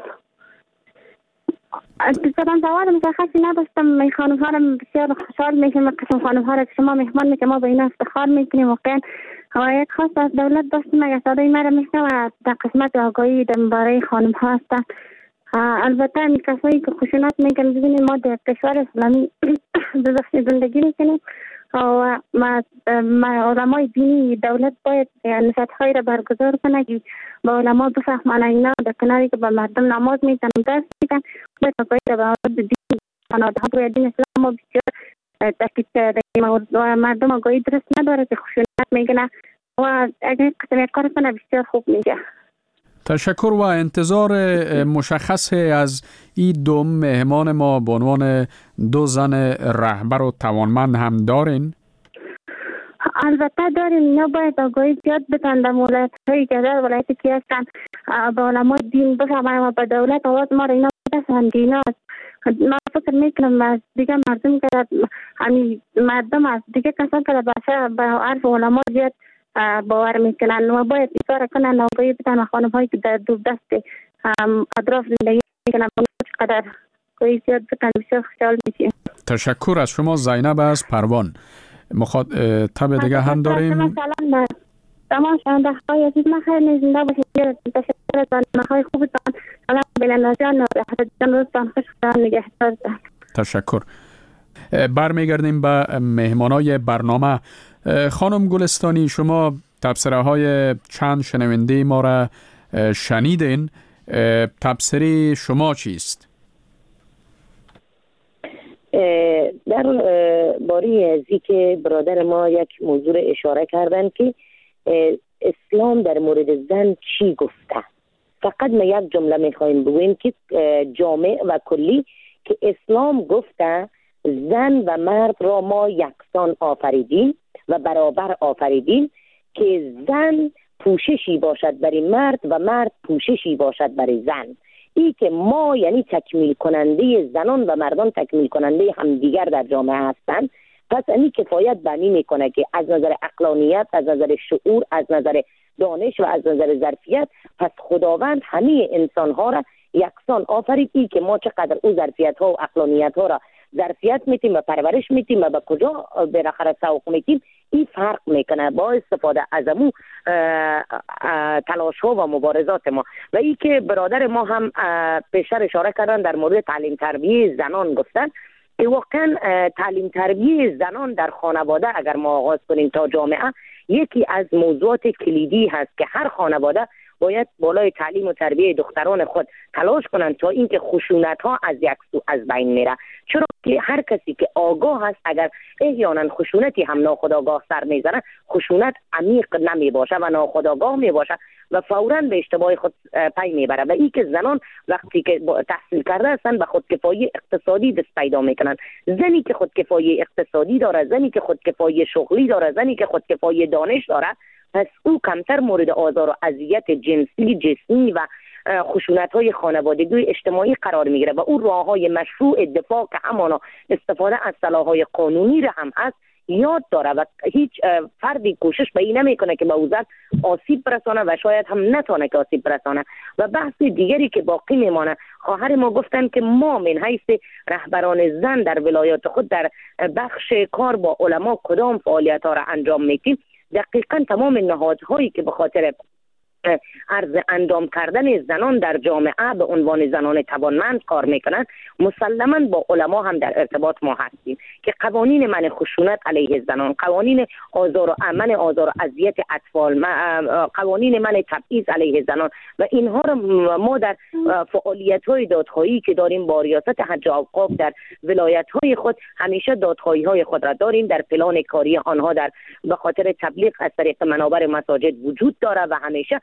سوال مشخصی نداشتم. خانم ها را بسیار خوشحال میشیم، قسم خانم ها را که شما مهمان میکنیم، ما به این افتخار میکنیم. واقعا یک خواست از دولت داشتیم، اگر صدای مرا میشنوه در قسمت آگاهی درباره خانم ها هستند. البته این کسایی که خشونت میکنن، ببینید ما در کشور اسلامی زندگی میکنیم و علمای دینی دولت باید نصیحت‌هایی را برگزار کنه که با علما بفهمانه اینا در کناری که به مردم نماز میتن درس میتن، باید آگاهی را به مورد دین خانواده ها دین اسلام ما بسیار تشکیل کرده و مردم آگاهی درست نداره که خشونت میکنه و اگر قسم کار کنه بسیار خوب میشه. تشکر و انتظار مشخص از این دو مهمان ما به عنوان دو زن رهبر و توانمند هم دارین؟ البته داریم. اینا باید آگاهی زیاد بدن در ولایت‌هایی که در ولایتی که هستن به علمای دین بفهمن و به دولت آواز ما را اینا بسند. اینا من فکر میکنم از دیگه مردم که مردم از دیگه کسان که به عرف علما زیاد باور میکنن و باید ایکار کنن، آگاهی بدن و خانم هایی که در دور دست اطراف زندگی میکنن چقدر آگاهی زیاد بدن بسیار خوشحال میشیم. تشکر از شما. زینب از پروان. تب دیگه هم داریم. مثلا تمام شنونده های عزیز ما خیلی زنده باشید. تشکر از برنامه های خوبتان. سلام بلند جان و حضرت جان، روزتان خوش، خدا نگهدارتان. تشکر. برمیگردیم به مهمانای برنامه. خانم گلستانی، شما تبصره های چند شنونده ما را شنیدین. تبصره شما چیست؟ در باری ازی که برادر ما یک موضوع اشاره کردن که اسلام در مورد زن چی گفته. فقط ما یک جمله میخوایم بگویم که جامع و کلی که اسلام گفته زن و مرد را ما یکسان آفریدیم و برابر آفریدیم، که زن پوششی باشد برای مرد و مرد پوششی باشد برای زن. این که ما یعنی تکمیل کننده زنان و مردان تکمیل کننده همدیگر در جامعه هستند. پس این کفایت بنی میکنه که از نظر عقلانیت، از نظر شعور، از نظر دانش و از نظر ظرفیت، پس خداوند همه انسان ها را یکسان آفریدی که ما چقدر او ظرفیت ها و عقلانیت ها را ظرفیت میتیم و پرورش میتیم و به کجا بالاخره سوق میتیم، این فرق میکنه با استفاده از امو تلاش ها و مبارزات ما. و این که برادر ما هم پیشتر اشاره کردن در مورد تعلیم تربیه زنان گفتن که واقعا تعلیم تربیه زنان در خانواده اگر ما آغاز کنیم تا جامعه، یکی از موضوعات کلیدی هست که هر خانواده باید بالای تعلیم و تربیه دختران خود تلاش کنند تا اینکه خشونت ها از یک سو از بین میره. چرا که هر کسی که آگاه هست اگر احیانا خشونتی هم ناخودآگاه سر میزنه، خشونت عمیق نمی باشه و ناخودآگاه می باشه و فوراً به اشتباه خود پی میبره. و این که زنان وقتی که تحصیل کرده هستن به خودکفایی اقتصادی دست پیدا میکنن. زنی که خودکفایی اقتصادی داره، زنی که خودکفایی شغلی داره، زنی که خودکفایی دانش داره، پس او کمتر مورد آزار و اذیت جنسی، جسمی و خشونت‌های خانوادگی اجتماعی قرار میگیره و او راه‌های مشروع دفاع که همانا استفاده از سلاح‌های قانونی را هم هست یاد داره و هیچ فردی کوشش به این نمیکنه که به او زن آسیب برسانه و شاید هم نتونه که آسیب برسانه. و بحث دیگری که باقی میمانه، خواهر ما گفتن که ما من حیث رهبران زن در ولایات خود در بخش کار با علما کدام فعالیت‌ها را انجام میدیم. دقیقاً تمام نهادهایی که به خاطر عرض انجام کردن زنان در جامعه به عنوان زنان توانمند کار میکنند، مسلماً با علما هم در ارتباط ما هستیم که قوانین منع خشونت علیه زنان، قوانین آزار و اذیت اطفال، قوانین منع تبعیض علیه زنان و اینها را ما در فعالیت‌های دادخواهی که داریم با ریاست حج و اوقاف در ولایت‌های خود همیشه دادخواهی‌های خود را داریم. در پلان کاری آنها در به خاطر تبلیغ از طریق منابر مساجد وجود داره و همیشه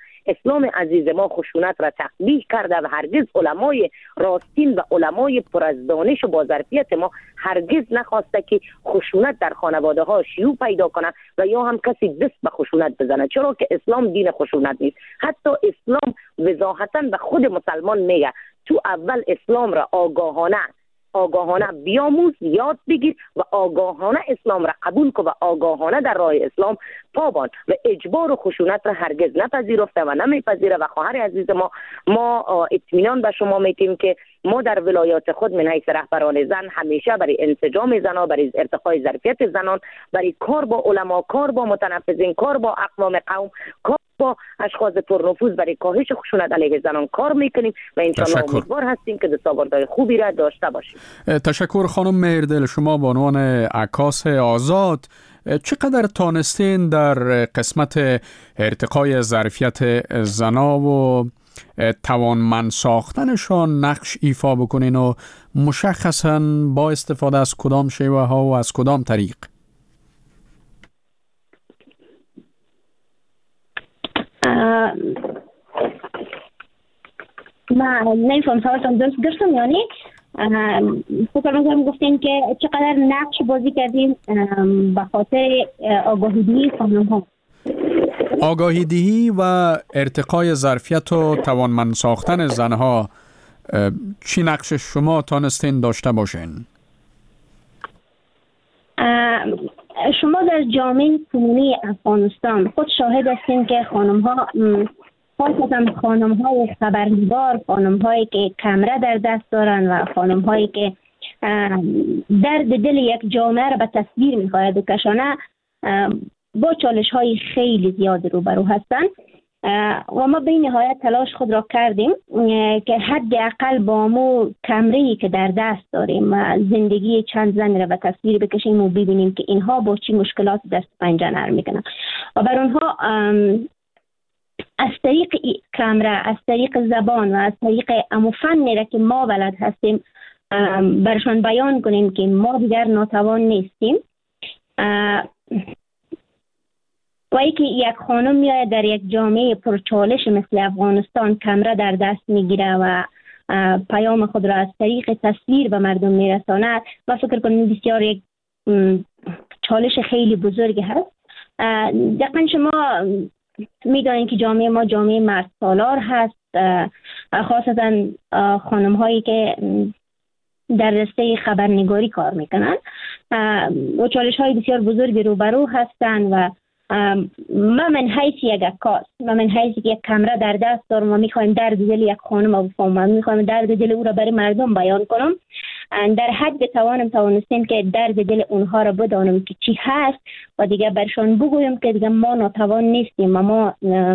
اسلام عزیز ما خشونت را تقبیح کرده و هرگز علمای راستین و علمای پر از دانش و با ظرفیت ما هرگز نخواسته که خشونت در خانواده ها شیوع پیدا کنه و یا هم کسی دست به خشونت بزنه، چرا که اسلام دین خشونت نیست. حتی اسلام وضاحتاً به خود مسلمان میگه تو اول اسلام را آگاهانه بیاموز، یاد بگیر و آگاهانه اسلام را قبول کن و آگاهانه در راه اسلام پابان و اجبار و خشونت را هرگز نپذیرفته و نمیپذیره. و خواهر عزیز ما اطمینان به شما میتیم که ما در ولایات خود من حیث رهبران زن همیشه برای انسجام زنان، برای ارتقای ظرفیت زنان، برای کار با علما، کار با متنفذین، کار با اقوام قوم، کار با اشخاص پرنفوذ برای کاهش خشونت علیه زنان کار میکنیم و انشاءالله امیدوار هستیم که دستاوردهای خوبی را داشته باشیم. تشکر خانم مهردل. شما به عنوان عکاس آزاد چقدر تانستین در قسمت ارتقای ظرفیت زنا و توانمند ساختنشان نقش ایفا بکنین و مشخصاً با استفاده از کدام شیوه ها و از کدام طریق؟ من نمیفهم سوالتون درست گرفتم، یعنی فکر میکنم گفتین که چقدر نقش بازی کردیم به خاطر آگاهی‌دهی خانم‌ها. آگاهی‌دهی و ارتقای ظرفیت و توانمند ساختن زنها چی نقش شما تانستین داشته باشین؟ شما در جامعه کنونی افغانستان خود شاهد هستین که خانم‌ها، خاصتا خانم‌های خبرنگار، خانم‌هایی که کمره در دست دارن و خانم‌هایی که درد دل یک جامعه را به تصویر می‌خواهد بکشانه، با چالش‌های خیلی زیاد روبرو هستند و ما به نهایت تلاش خود را کردیم که حداقل با مو کمره‌ای که در دست داریم زندگی چند زن را به تصویر بکشیم و ببینیم که اینها با چی مشکلات دست پنجه نرم میکنن و بر اونها از طریق کمره، از طریق زبان و از طریق امو فنی را که ما بلد هستیم برشان بیان کنیم که ما دیگر ناتوان نیستیم. و اینکه یک خانم میاد در یک جامعه پرچالش مثل افغانستان کمره در دست میگیره و پیام خود را از طریق تصویر به مردم میرساند و فکر کنم بسیار یک چالش خیلی بزرگی هست. دقیقا شما میدانید که جامعه ما جامعه مرد سالار هست، خاصتا خانم هایی که در رشته خبرنگاری کار میکنن و چالش های بسیار بزرگی روبرو هستند و من حیث یک عکاس، من حیث یک کمره در دست دارم و میخوایم درد دل یک خانم رو بفهمم، میخوایم درد دل او را برای مردم بیان کنم، در حد توانستیم که درد دل اونها را بدانم که چی هست و دیگه برشان بگویم که دیگه ما ناتوان نیستیم و ما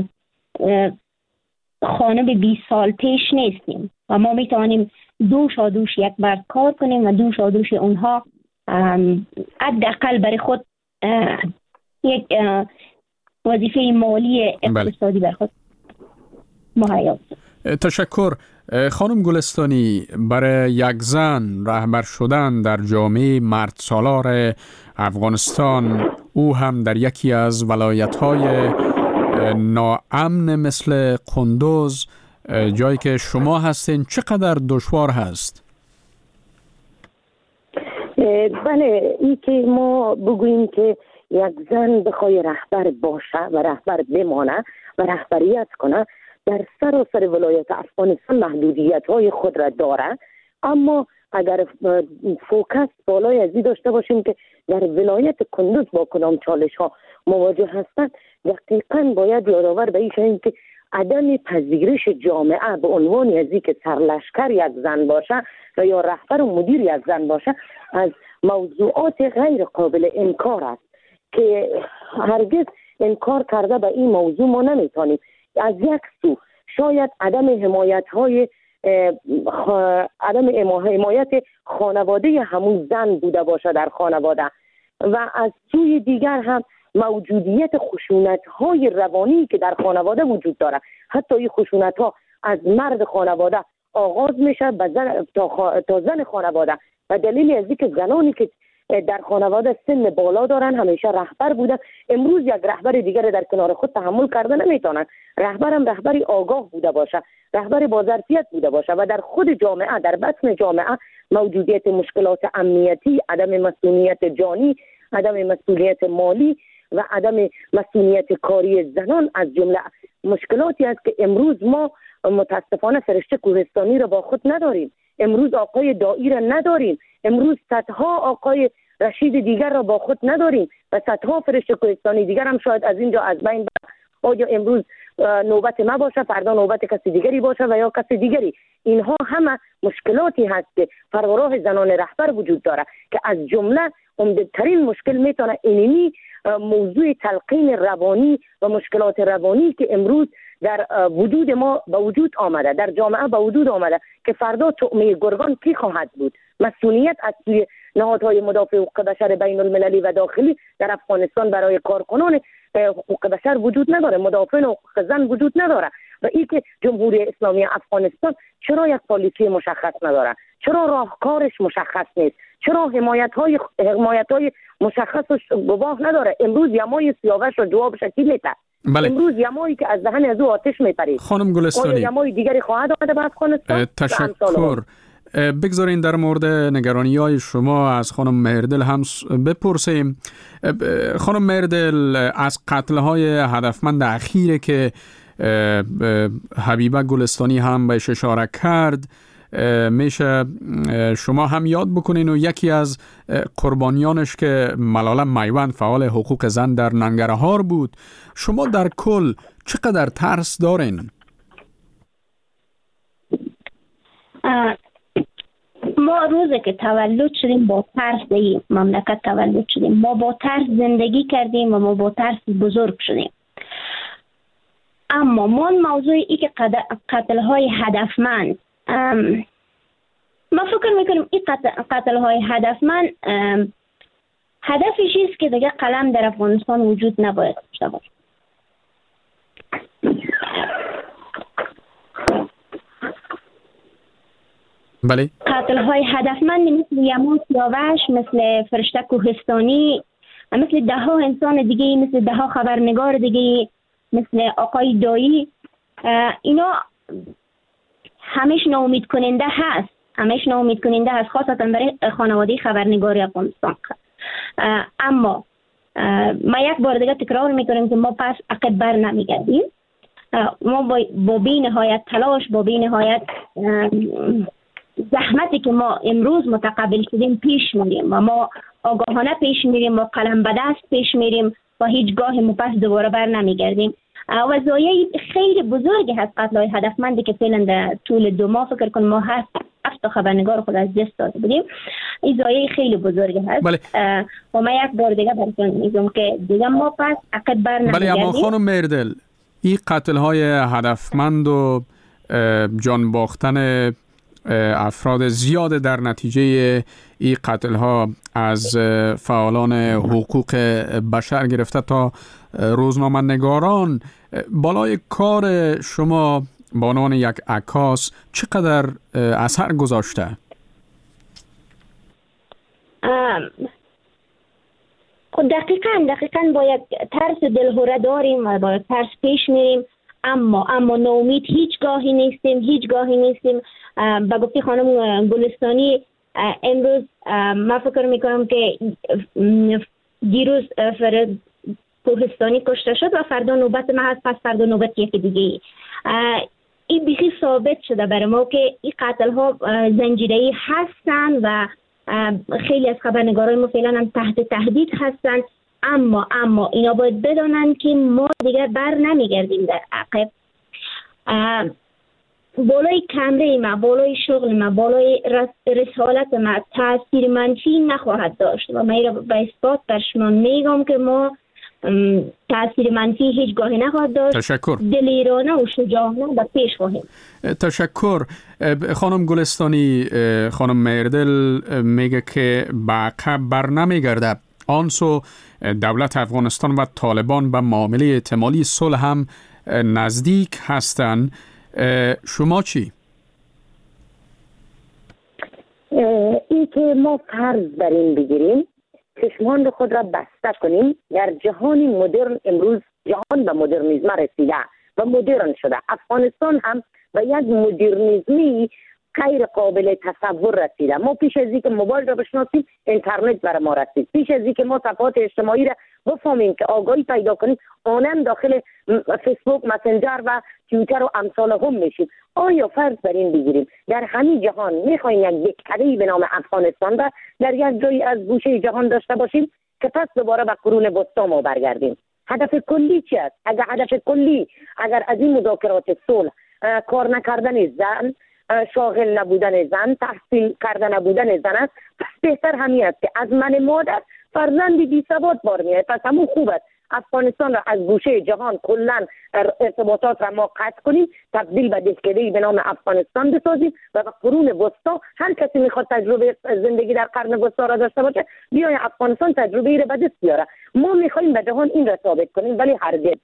خانم 20 سال پیش نیستیم و ما میتوانیم دوش یک مرد کار کنیم و دوش اونها حداقل برای خود یک وظیفه مالی اقتصادی بر خود مهیا. تشکر. خانم گلستانی، برای یک زن رهبر شدن در جامعه مرد سالار افغانستان، او هم در یکی از ولایت‌های ناامن مثل قندوز، جایی که شما هستین، چقدر دشوار هست؟ بله، این که ما بگوییم که یک زن بخوای رهبر باشه و رهبر بمانه و رهبریت کنه، در سراسر ولایت افغانستان محدودیت های خود را داره، اما اگر فوکس بالای ازی داشته باشیم که در ولایت کندوز با کدام چالش ها مواجه هستند، دقیقاً باید یادآور به این شویم که عدم پذیرش جامعه به عنوان ازی که سرلشکر یک زن باشه و یا رهبر و مدیر یک زن باشه از موضوعات غیر قابل انکار است که هرگز انکار کرده به این موضوع ما نمیتونیم. از یک سو شاید عدم حمایت خانواده همون زن بوده باشه در خانواده و از سوی دیگر هم موجودیت خشونت‌های روانی که در خانواده وجود داره. حتی این خشونت‌ها از مرد خانواده آغاز میشه تا زن خانواده و دلیل از اینکه زنانی که در خانواده سن بالا دارن، همیشه رهبر بودن. امروز یک رهبر دیگر در کنار خود تحمل کرده نمیتونن. رهبرم رهبری آگاه بوده باشه، رهبری با ظرفیت بوده باشه و در خود جامعه، در بطن جامعه موجودیت مشکلات امنیتی، عدم مسئولیت جانی، عدم مسئولیت مالی و عدم مسئولیت کاری زنان از جمله مشکلاتی است که امروز ما متاسفانه فرشته کوهستانی را با خود نداریم. امروز آقای دایی را نداریم. امروز صدها آقای رشید دیگر را با خود نداریم و صدها فرشته کوهستانی دیگر هم شاید از اینجا از بین بره. آیا امروز نوبت ما باشه، فردا نوبت کسی دیگری باشه و یا کسی دیگری. اینها همه مشکلاتی هست که فراراه زنان رهبر وجود داره که از جمله عمده‌ترین مشکل میتونه اینمی موضوع تلقین روانی و مشکلات روانی که امروز در وجود ما به وجود آمده، در جامعه به وجود آمده که فردا طعمه گرگان کی خواهد بود. مسئولیت از سوی نهادهای مدافع حقوق بشر بین المللی و داخلی در افغانستان برای کارکنان حقوق بشر وجود نداره، مدافعین حقوق زن وجود نداره و این که جمهوری اسلامی افغانستان چرا یک پالیسی مشخص نداره، چرا راهکارش مشخص نیست، چرا حمایت های مشخص و گواه نداره. امروز یمای سیاوش رو جواب شکیل میده. بله. امروز یمایی که از دهن از او آتش میپرید. خانم گلستانی، یمای دیگری خواهد آمده به افغانستان؟ تشکر. بگذارین در مورد نگرانی‌های شما از خانم مهردل هم بپرسیم. خانم مهردل، از قتل‌های هدفمند اخیره که حبیبه گلستانی هم بهش اشاره کرد میشه شما هم یاد بکنین و یکی از قربانیانش که ملاله میوند فعال حقوق زن در ننگرهار بود. شما در کل چقدر ترس دارین؟ ما روزی که تولد شدیم با ترس در مملکت تولد شدیم، ما با ترس زندگی کردیم و ما با ترس بزرگ شدیم. اما من موضوع ای که قتل‌های هدفمند، ما فکر میکنیم این قتل‌های هدفمند هدفش است که دیگه قلم در افغانستان وجود نباید داشته باشه. بله. قتل‌های هدفمند مثل یمان سیاوش، مثل فرشته کوهستانی، مثل ده ها انسان دیگه، مثل ده ها خبرنگار دیگه، مثل آقای دایی، اینا همیش ناامید کننده هست، همیش ناامید کننده هست، خاصتا برای خانواده خبرنگار افغانستان. اما ما یک بار دیگه تکرار میکنیم که ما پس عقب بر نمیگردیم. ما با بی نهایت تلاش، با بی نهایت زحمتی که ما امروز متقبل شدیم پیش میریم و ما آگاهانه پیش میریم و قلم به دست پیش میریم و هیچگاه ما پس دوباره بر نمیگردیم. و زایه خیلی بزرگی هست قتل‌های هدفمندی که فعلا در طول 2 ماه فکر کنم ما 7 خبرنگار خود از دست داده بودیم. این زایه خیلی بزرگی هست. بله. و ما یک بار دیگه براتون میگم که دیگه ما پس عقب بر نمیگردیم. بله، اما خانم مهردل، این قتل‌های هدفمند و جان باختن افراد زیاد در نتیجه این قتل‌ها از فعالان حقوق بشر گرفته تا روزنامه‌نگاران، بالای کار شما به عنوان یک عکاس چقدر اثر گذاشته؟ دقیقاً باید ترس دلهوره داریم و باید ترس پیش میریم، اما ناامید هیچگاهی نیستیم. به گفته خانم گلستانی، امروز من فکر میکنم که دیروز فرد کوهستانی کشته شد و فردا نوبت ما هست، پس فردا نوبت یکی دیگه. این بیخی ثابت شده برای ما که این قتل ها زنجیره‌ای هستن و خیلی از خبرنگارای ما فعلا هم تحت تهدید هستن. اما اینا باید بدانن که ما دیگر بر نمیگردیم در عقب. بالای کمره ما، بالای شغل ما، بالای رسالت ما تاثیر منفی نخواهد داشت و من را به اثبات در شما میگم که ما تاثیر منفی هیچگاهی نخواهد داشت. تشکر. دلیرانه و شجاعانه به پیش خواهیم. تشکر. خانم گلستانی، خانم مهردل میگه که به عقب بر نمیگرده. آنسو دولت افغانستان و طالبان به معامله احتمالی صلح هم نزدیک هستند. شما چی؟ این که ما فرض بر این بگیریم چشمان خود را بسته کنیم. در جهان مدرن امروز جهان به مدرنیسم رسیده و مدرن شده. افغانستان هم به یک مدرنیسمی غیر قابل تصور رسیده. ما پیش از اینکه موبایل را بشناسیم اینترنت بر ما رسید. پیش از اینکه ما صفحات اجتماعی را بفهمیم که آگاهی پیدا کنیم آنم داخل فیسبوک، مسنجر و توییتر و امثال هم میشیم. آیا فرض بر این بگیریم در همین جهان میخوایم یک دهکده‌ای به نام افغانستان را در یک جایی از گوشه جهان داشته باشیم که پس دوباره به قرون وسطا ما برگردیم؟ هدف کلی چی است؟ اگر هدف کلی اگر از این مذاکرات صلح کار نکردن زن، شاغل نبودن زن، تحصیل کردن نبودن زن است، پس بهتر همین است که از من مادر فرزند بی سواد بار میاد. پس همون خوب است افغانستان را از گوشه جهان کلا ارتباطات را ما قطع کنیم، تبدیل به دهکده‌ای به نام افغانستان بسازیم و به قرون وسطا هر کسی میخواد تجربه زندگی در قرن وسطا را داشته باشه بیای افغانستان تجربه ای را به دست بیاره. ما میخوایم به جهان این را ثابت کنیم، ولی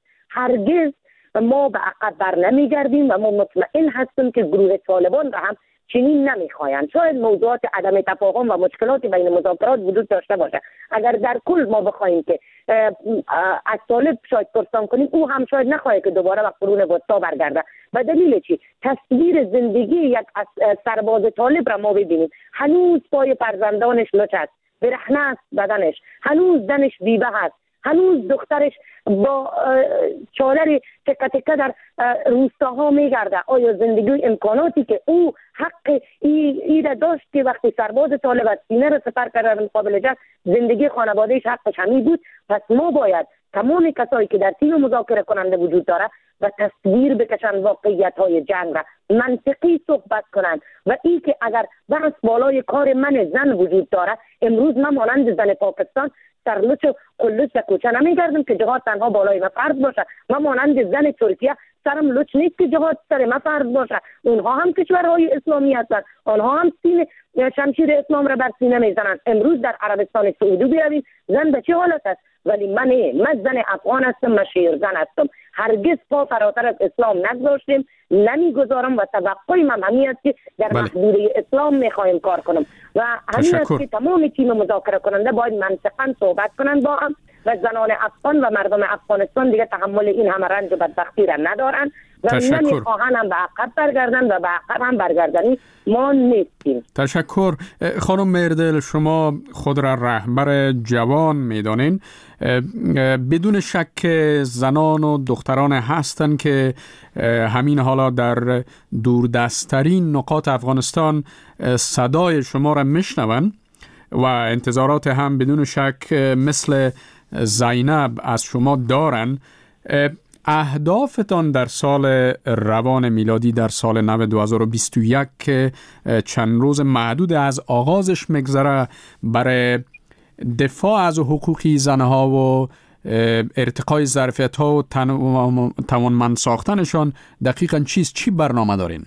هرگز ما به عقب بر نمیگردیم و ما مطمئن هستیم که گروه طالبان را هم چنین نمیخواین. شاید موضوعات عدم تفاهم و مشکلات بین مذاکرات وجود داشته باشه. اگر در کل ما بخوایم که از طالب شاید پرسان کنیم، او هم شاید نخواهد که دوباره به قرون وسطا برگرده. به دلیل چی؟ تصویر زندگی یک سرباز طالب را ما ببینیم. هنوز پای فرزندانش لچ است، برهنه است بدنش، هنوز زنش بیوه هست، هنوز دخترش با چادر تکه تکه در روستاها میگرده. آیا زندگی امکاناتی که او حق ای داشت که وقتی سرباز طالب از سینه را سپر کرده در مقابل جنگ زندگی خانوادهش حقش همین بود؟ پس ما باید تمام کسایی که در تیم مذاکره کننده وجود داره و تصویر بکشن واقعیت های جنگ را، منطقی صحبت کنند و این که اگر بحث بالای کار من زن وجود داره، امروز من مانند زن پاکستان سرلوچ و قلوچ و کوچه نمیگردم که جهاد تنها بالای من فرض باشه. من مانند زن ترکیه سرم لوچ نیست که جهاد سر من فرض باشه. اونها هم کشورهای اسلامی هستند، آنها هم شمشیر اسلام را بر سینه میزنند. امروز در عربستان سعودی بیایید زن به چه حالت است؟ ولی من زن افغان هستم، من شیرزن هستم، هرگز پا فراتر از اسلام نگذاشتیم، نمیگذارم و توقعی من همین است که در محدوده اسلام میخوایم کار کنم و همین است که تمام تیم مذاکره کننده باید منطقاً صحبت کنند با هم و زنان افغان و مردم افغانستان دیگه تحمل این همه رنج و بدبختی را ندارن و نمیخواهن هم به عقب برگردن و به عقب هم برگردنی ما نیستیم. تشکر. خانم مهردل، شما خود را رهبر جوان میدانین. بدون شک زنان و دختران هستند که همین حالا در دوردستترین نقاط افغانستان صدای شما را میشنون و انتظارات هم بدون شک مثل زینب از شما دارن. اهدافتان در سال روان میلادی در سال نو 2021 که چند روز محدود از آغازش مگذره برای دفاع از حقوقی زنها و ارتقای ظرفیت‌ها و توانمند ساختنشان دقیقاً چیست؟ چی برنامه دارین؟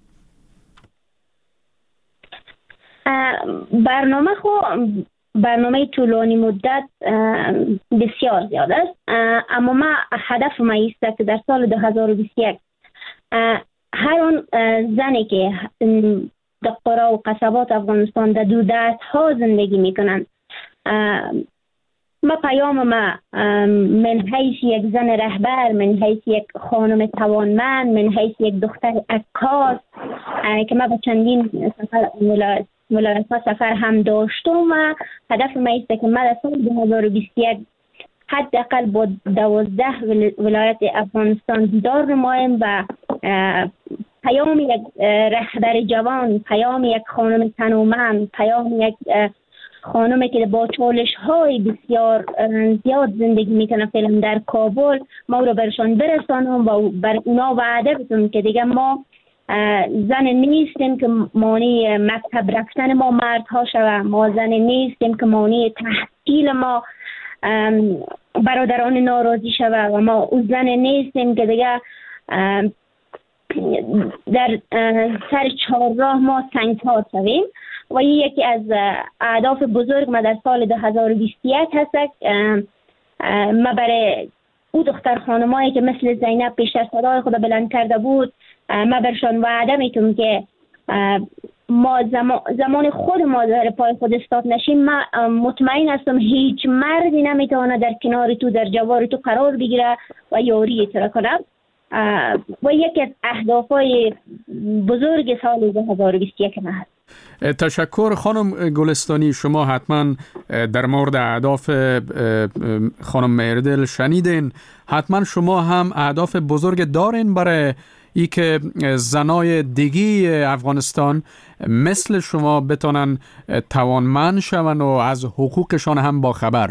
برنامه طولانی مدت بسیار زیاد است، اما ما هدف ما است که در سال 2021 هر اون زنی که در قرى و قصبات افغانستان در دو دست ها زندگی میکنند، ما پیام ما من حیث یک زن رهبر، من حیث یک خانم توانمند، من حیث یک دختر عکاس که ما با چندین سفر ولایت سفر هم داشتم و هدف ما است که ما در سال 2021 حداقل با 12 ولایت افغانستان دیدار نماییم و پیام یک رهبر جوان، پیام یک خانم تنومند، پیام یک خانمی که با چالش های بسیار زیاد زندگی میکنه فعلا در کابل، ما رو برشان برسانم و بر اونا وعده بدم که دیگه ما زن نیستیم که مانع مکتب رفتن ما مردها شود، ما زن نیستیم که مانع تحصیل ما برادران ناراضی شود و ما او زن نیستیم که دیگه در سر چهارراه ما سنگ‌ها شویم. و این یکی از اهداف بزرگ ما در سال 2021 هست. ما برای او دختر خانمایی که مثل زینب پیشتر صدای خود بلند کرده بود، ما برشان وعده میتونم که ما زمان خود ما در پای خود استاد نشیم، من مطمئن هستم هیچ مردی نمیتونه در کنار تو، در جوار تو قرار بگیره و یاری تو کنه. و یکی از اهدافهای بزرگ سال 2021 ما هست. تشکر خانم گلستانی. شما حتما در مورد اهداف خانم مهردل شنیدین. حتما شما هم اهداف بزرگ دارین برای ای که زنای دیگی افغانستان مثل شما بتونن توانمند شون و از حقوقشان هم با خبر.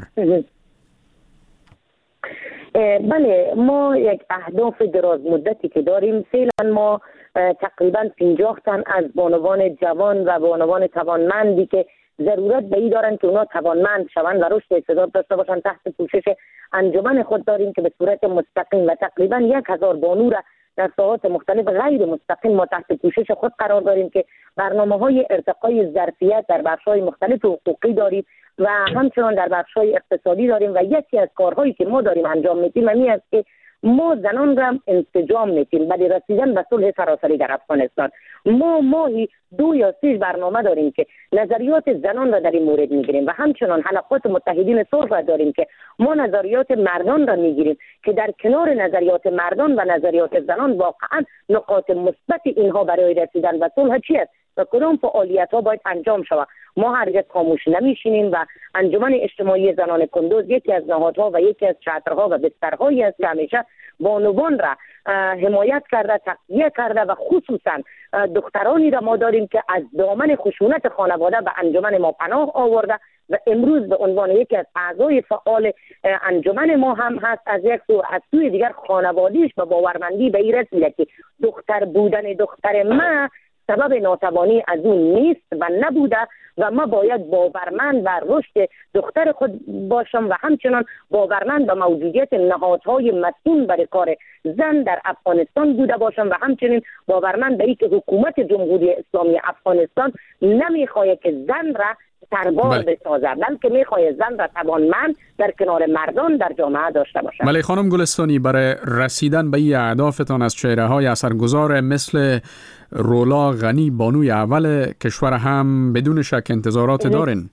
بله، ما یک اهداف دراز مدتی که داریم. فعلا ما تقریبا 50 تن از بانوان جوان و بانوان توانمندی که ضرورت به این دارن که اونا توانمند شوند و رشد استعداد داشته باشن تحت پوشش انجمن خود داریم که به صورت مستقیم و تقریبا 1000 بانو را در ساحات مختلف غیر مستقیم ما تحت پوشش خود قرار داریم که برنامه‌های ارتقای ظرفیت در بخش‌های مختلف حقوقی داریم و همچنان در بخش‌های اقتصادی داریم. و یکی از کارهایی که ما داریم انجام میدیم همین است که ما زنان را انسجام میدیم برای رسیدن به صلح سراسری در افغانستان. ما ماهی 2 یا 3 برنامه داریم که نظریات زنان را در این مورد میگیریم و همچنان حلقات متحدین صلح را داریم که ما نظریات مردان را میگیریم که در کنار نظریات مردان و نظریات زنان واقعا نقاط مثبت اینها برای رسیدن به صلح چی است و کدام فعالیت‌ها باید انجام شود. ما هرگز خاموش نمیشینیم و انجمن اجتماعی زنان کندوز یکی از نهادها و یکی از چترها و بسترهایی است که همیشه بانوان را حمایت کرده، تقویه کرده و خصوصا دخترانی را ما داریم که از دامن خشونت خانواده به انجمن ما پناه آورده و امروز به عنوان یکی از اعضای فعال انجمن ما هم هست. از یک سو، از سوی دیگر خانواده‌اش به باورمندی به این رسیده که دختر بودن دختر ما سبب ناتوانی از اون نیست و نبوده و ما باید باورمند بر رشد دختر خود باشم و همچنان باورمند به موجودیت نهادهای مسئول برای کار زن در افغانستان بوده باشم و همچنین باورمند به اینکه حکومت جمهوری اسلامی افغانستان نمیخواهد که زن را سربار بسازه، بلکه میخواهد زن را توانمند در کنار مردان در جامعه داشته باشد. بله خانم گلستانی، برای رسیدن به این اهدافتان از چهره‌های اثرگذار مثل رولا غنی بانوی اول کشور هم بدون شک انتظارات دارین؟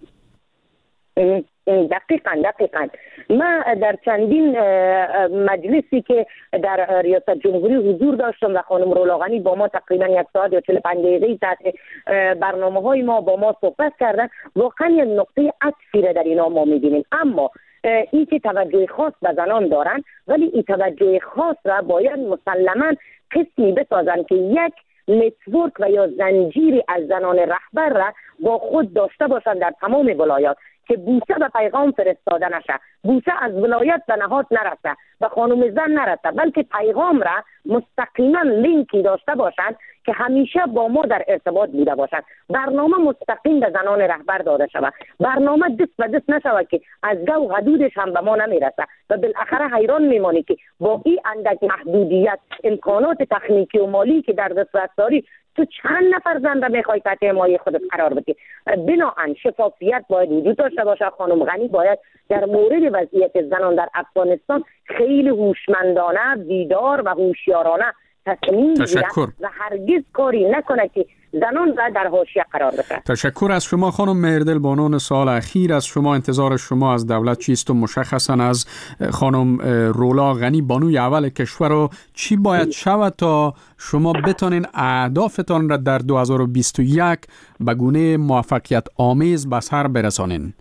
دقیقاً ما در چندین مجلسی که در ریاست جمهوری حضور داشتم و خانم رولا غنی با ما تقریبا 1 ساعت یا 45 دقیقه تحت برنامه‌های ما با ما صحبت کردن، واقعا یک نقطه عطفی را در اینا ما می‌بینیم. اما این که توجه خاص به زنان دارن، ولی این توجه خاص را باید مسلماً قسمی بسازن که یک نتورک و یا زنجیری از زنان رهبر را با خود داشته باشند در تمام ولایات که بوسه به پیغام فرستاده نشه، بوسه از ولایت به نهاد نرسه، به خانم زن نرسه، بلکه پیغام را مستقیما لینکی داشته باشند که همیشه با ما در ارتباط بوده باشند. برنامه مستقیم به زنان رهبر داده شود، برنامه دست به دست نشود که از گو حدودش هم به ما نمیرسه و بالاخره حیران میمانی که با این اندک محدودیت امکانات تکنیکی و مالی که در دسترس داری تو چند نفر زن را میخوای تحت حمایه خودت قرار بدی. بناهن شفافیت باید وجود داشته باشه. خانم غنی باید در مورد وضعیت زنان در افغانستان خیلی هوشمندانه، بیدار و هوشیارانه تصمیم بگیره و هرگز کاری نکنه که زنان را در حاشیه قرار بده. تشکر از شما خانم مهردل بانون. سال اخیر از شما انتظار شما از دولت چیست و مشخصا از خانم رولا غنی بانوی اول کشور و چی باید شود تا شما بتونین اهدافتان را در 2021 به گونه موفقیت آمیز به سر برسانین؟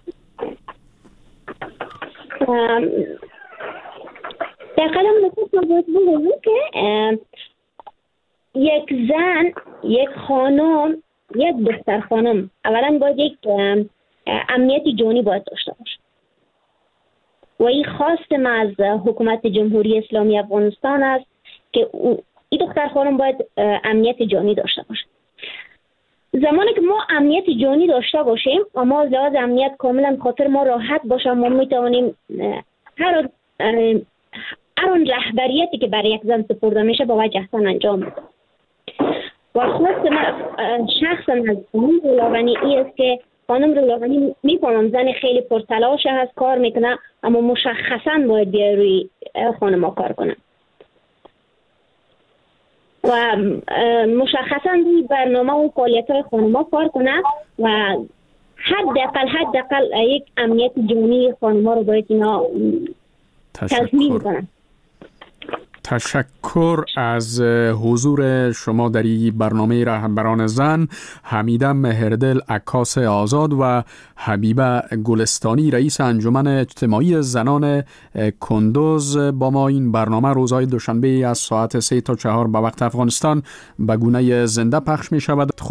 در قدم نخست باید بگویم که یک زن، یک خانم، یک دختر خانم اولا باید یک امنیت جانی باید داشته باشه و این خواست ما از حکومت جمهوری اسلامی افغانستان است که این دختر خانم باید امنیت جانی داشته باشه. زمانی که ما امنیت جانی داشته باشیم و ما لحاظ امنیت کاملا خاطر ما راحت باشه، ما میتوانیم هر آن رهبریتی که برای یک زن سپرده میشه با وجهتن انجام بده. و خواست من شخصا از خانم رولا غنی این است که خانم رولا غنی میفهمم زن خیلی پرتلاش هست، کار میکنه، اما مشخصا باید روی خانم‌ها کار کنه. و مشخصا روی برنامه و فعالیت‌های خانم‌ها کار کنه و حداقل یک امنیت جمعی خانم‌ها رو باید اینا تضمین کنن. تشکر از حضور شما در این برنامه رهبران زن. حمیده مهردل عکاس آزاد و حبیبه گلستانی رئیس انجمن اجتماعی زنان کندوز با ما این برنامه روزهای دوشنبه از ساعت 3 تا 4 به وقت افغانستان به گونه زنده پخش می شود.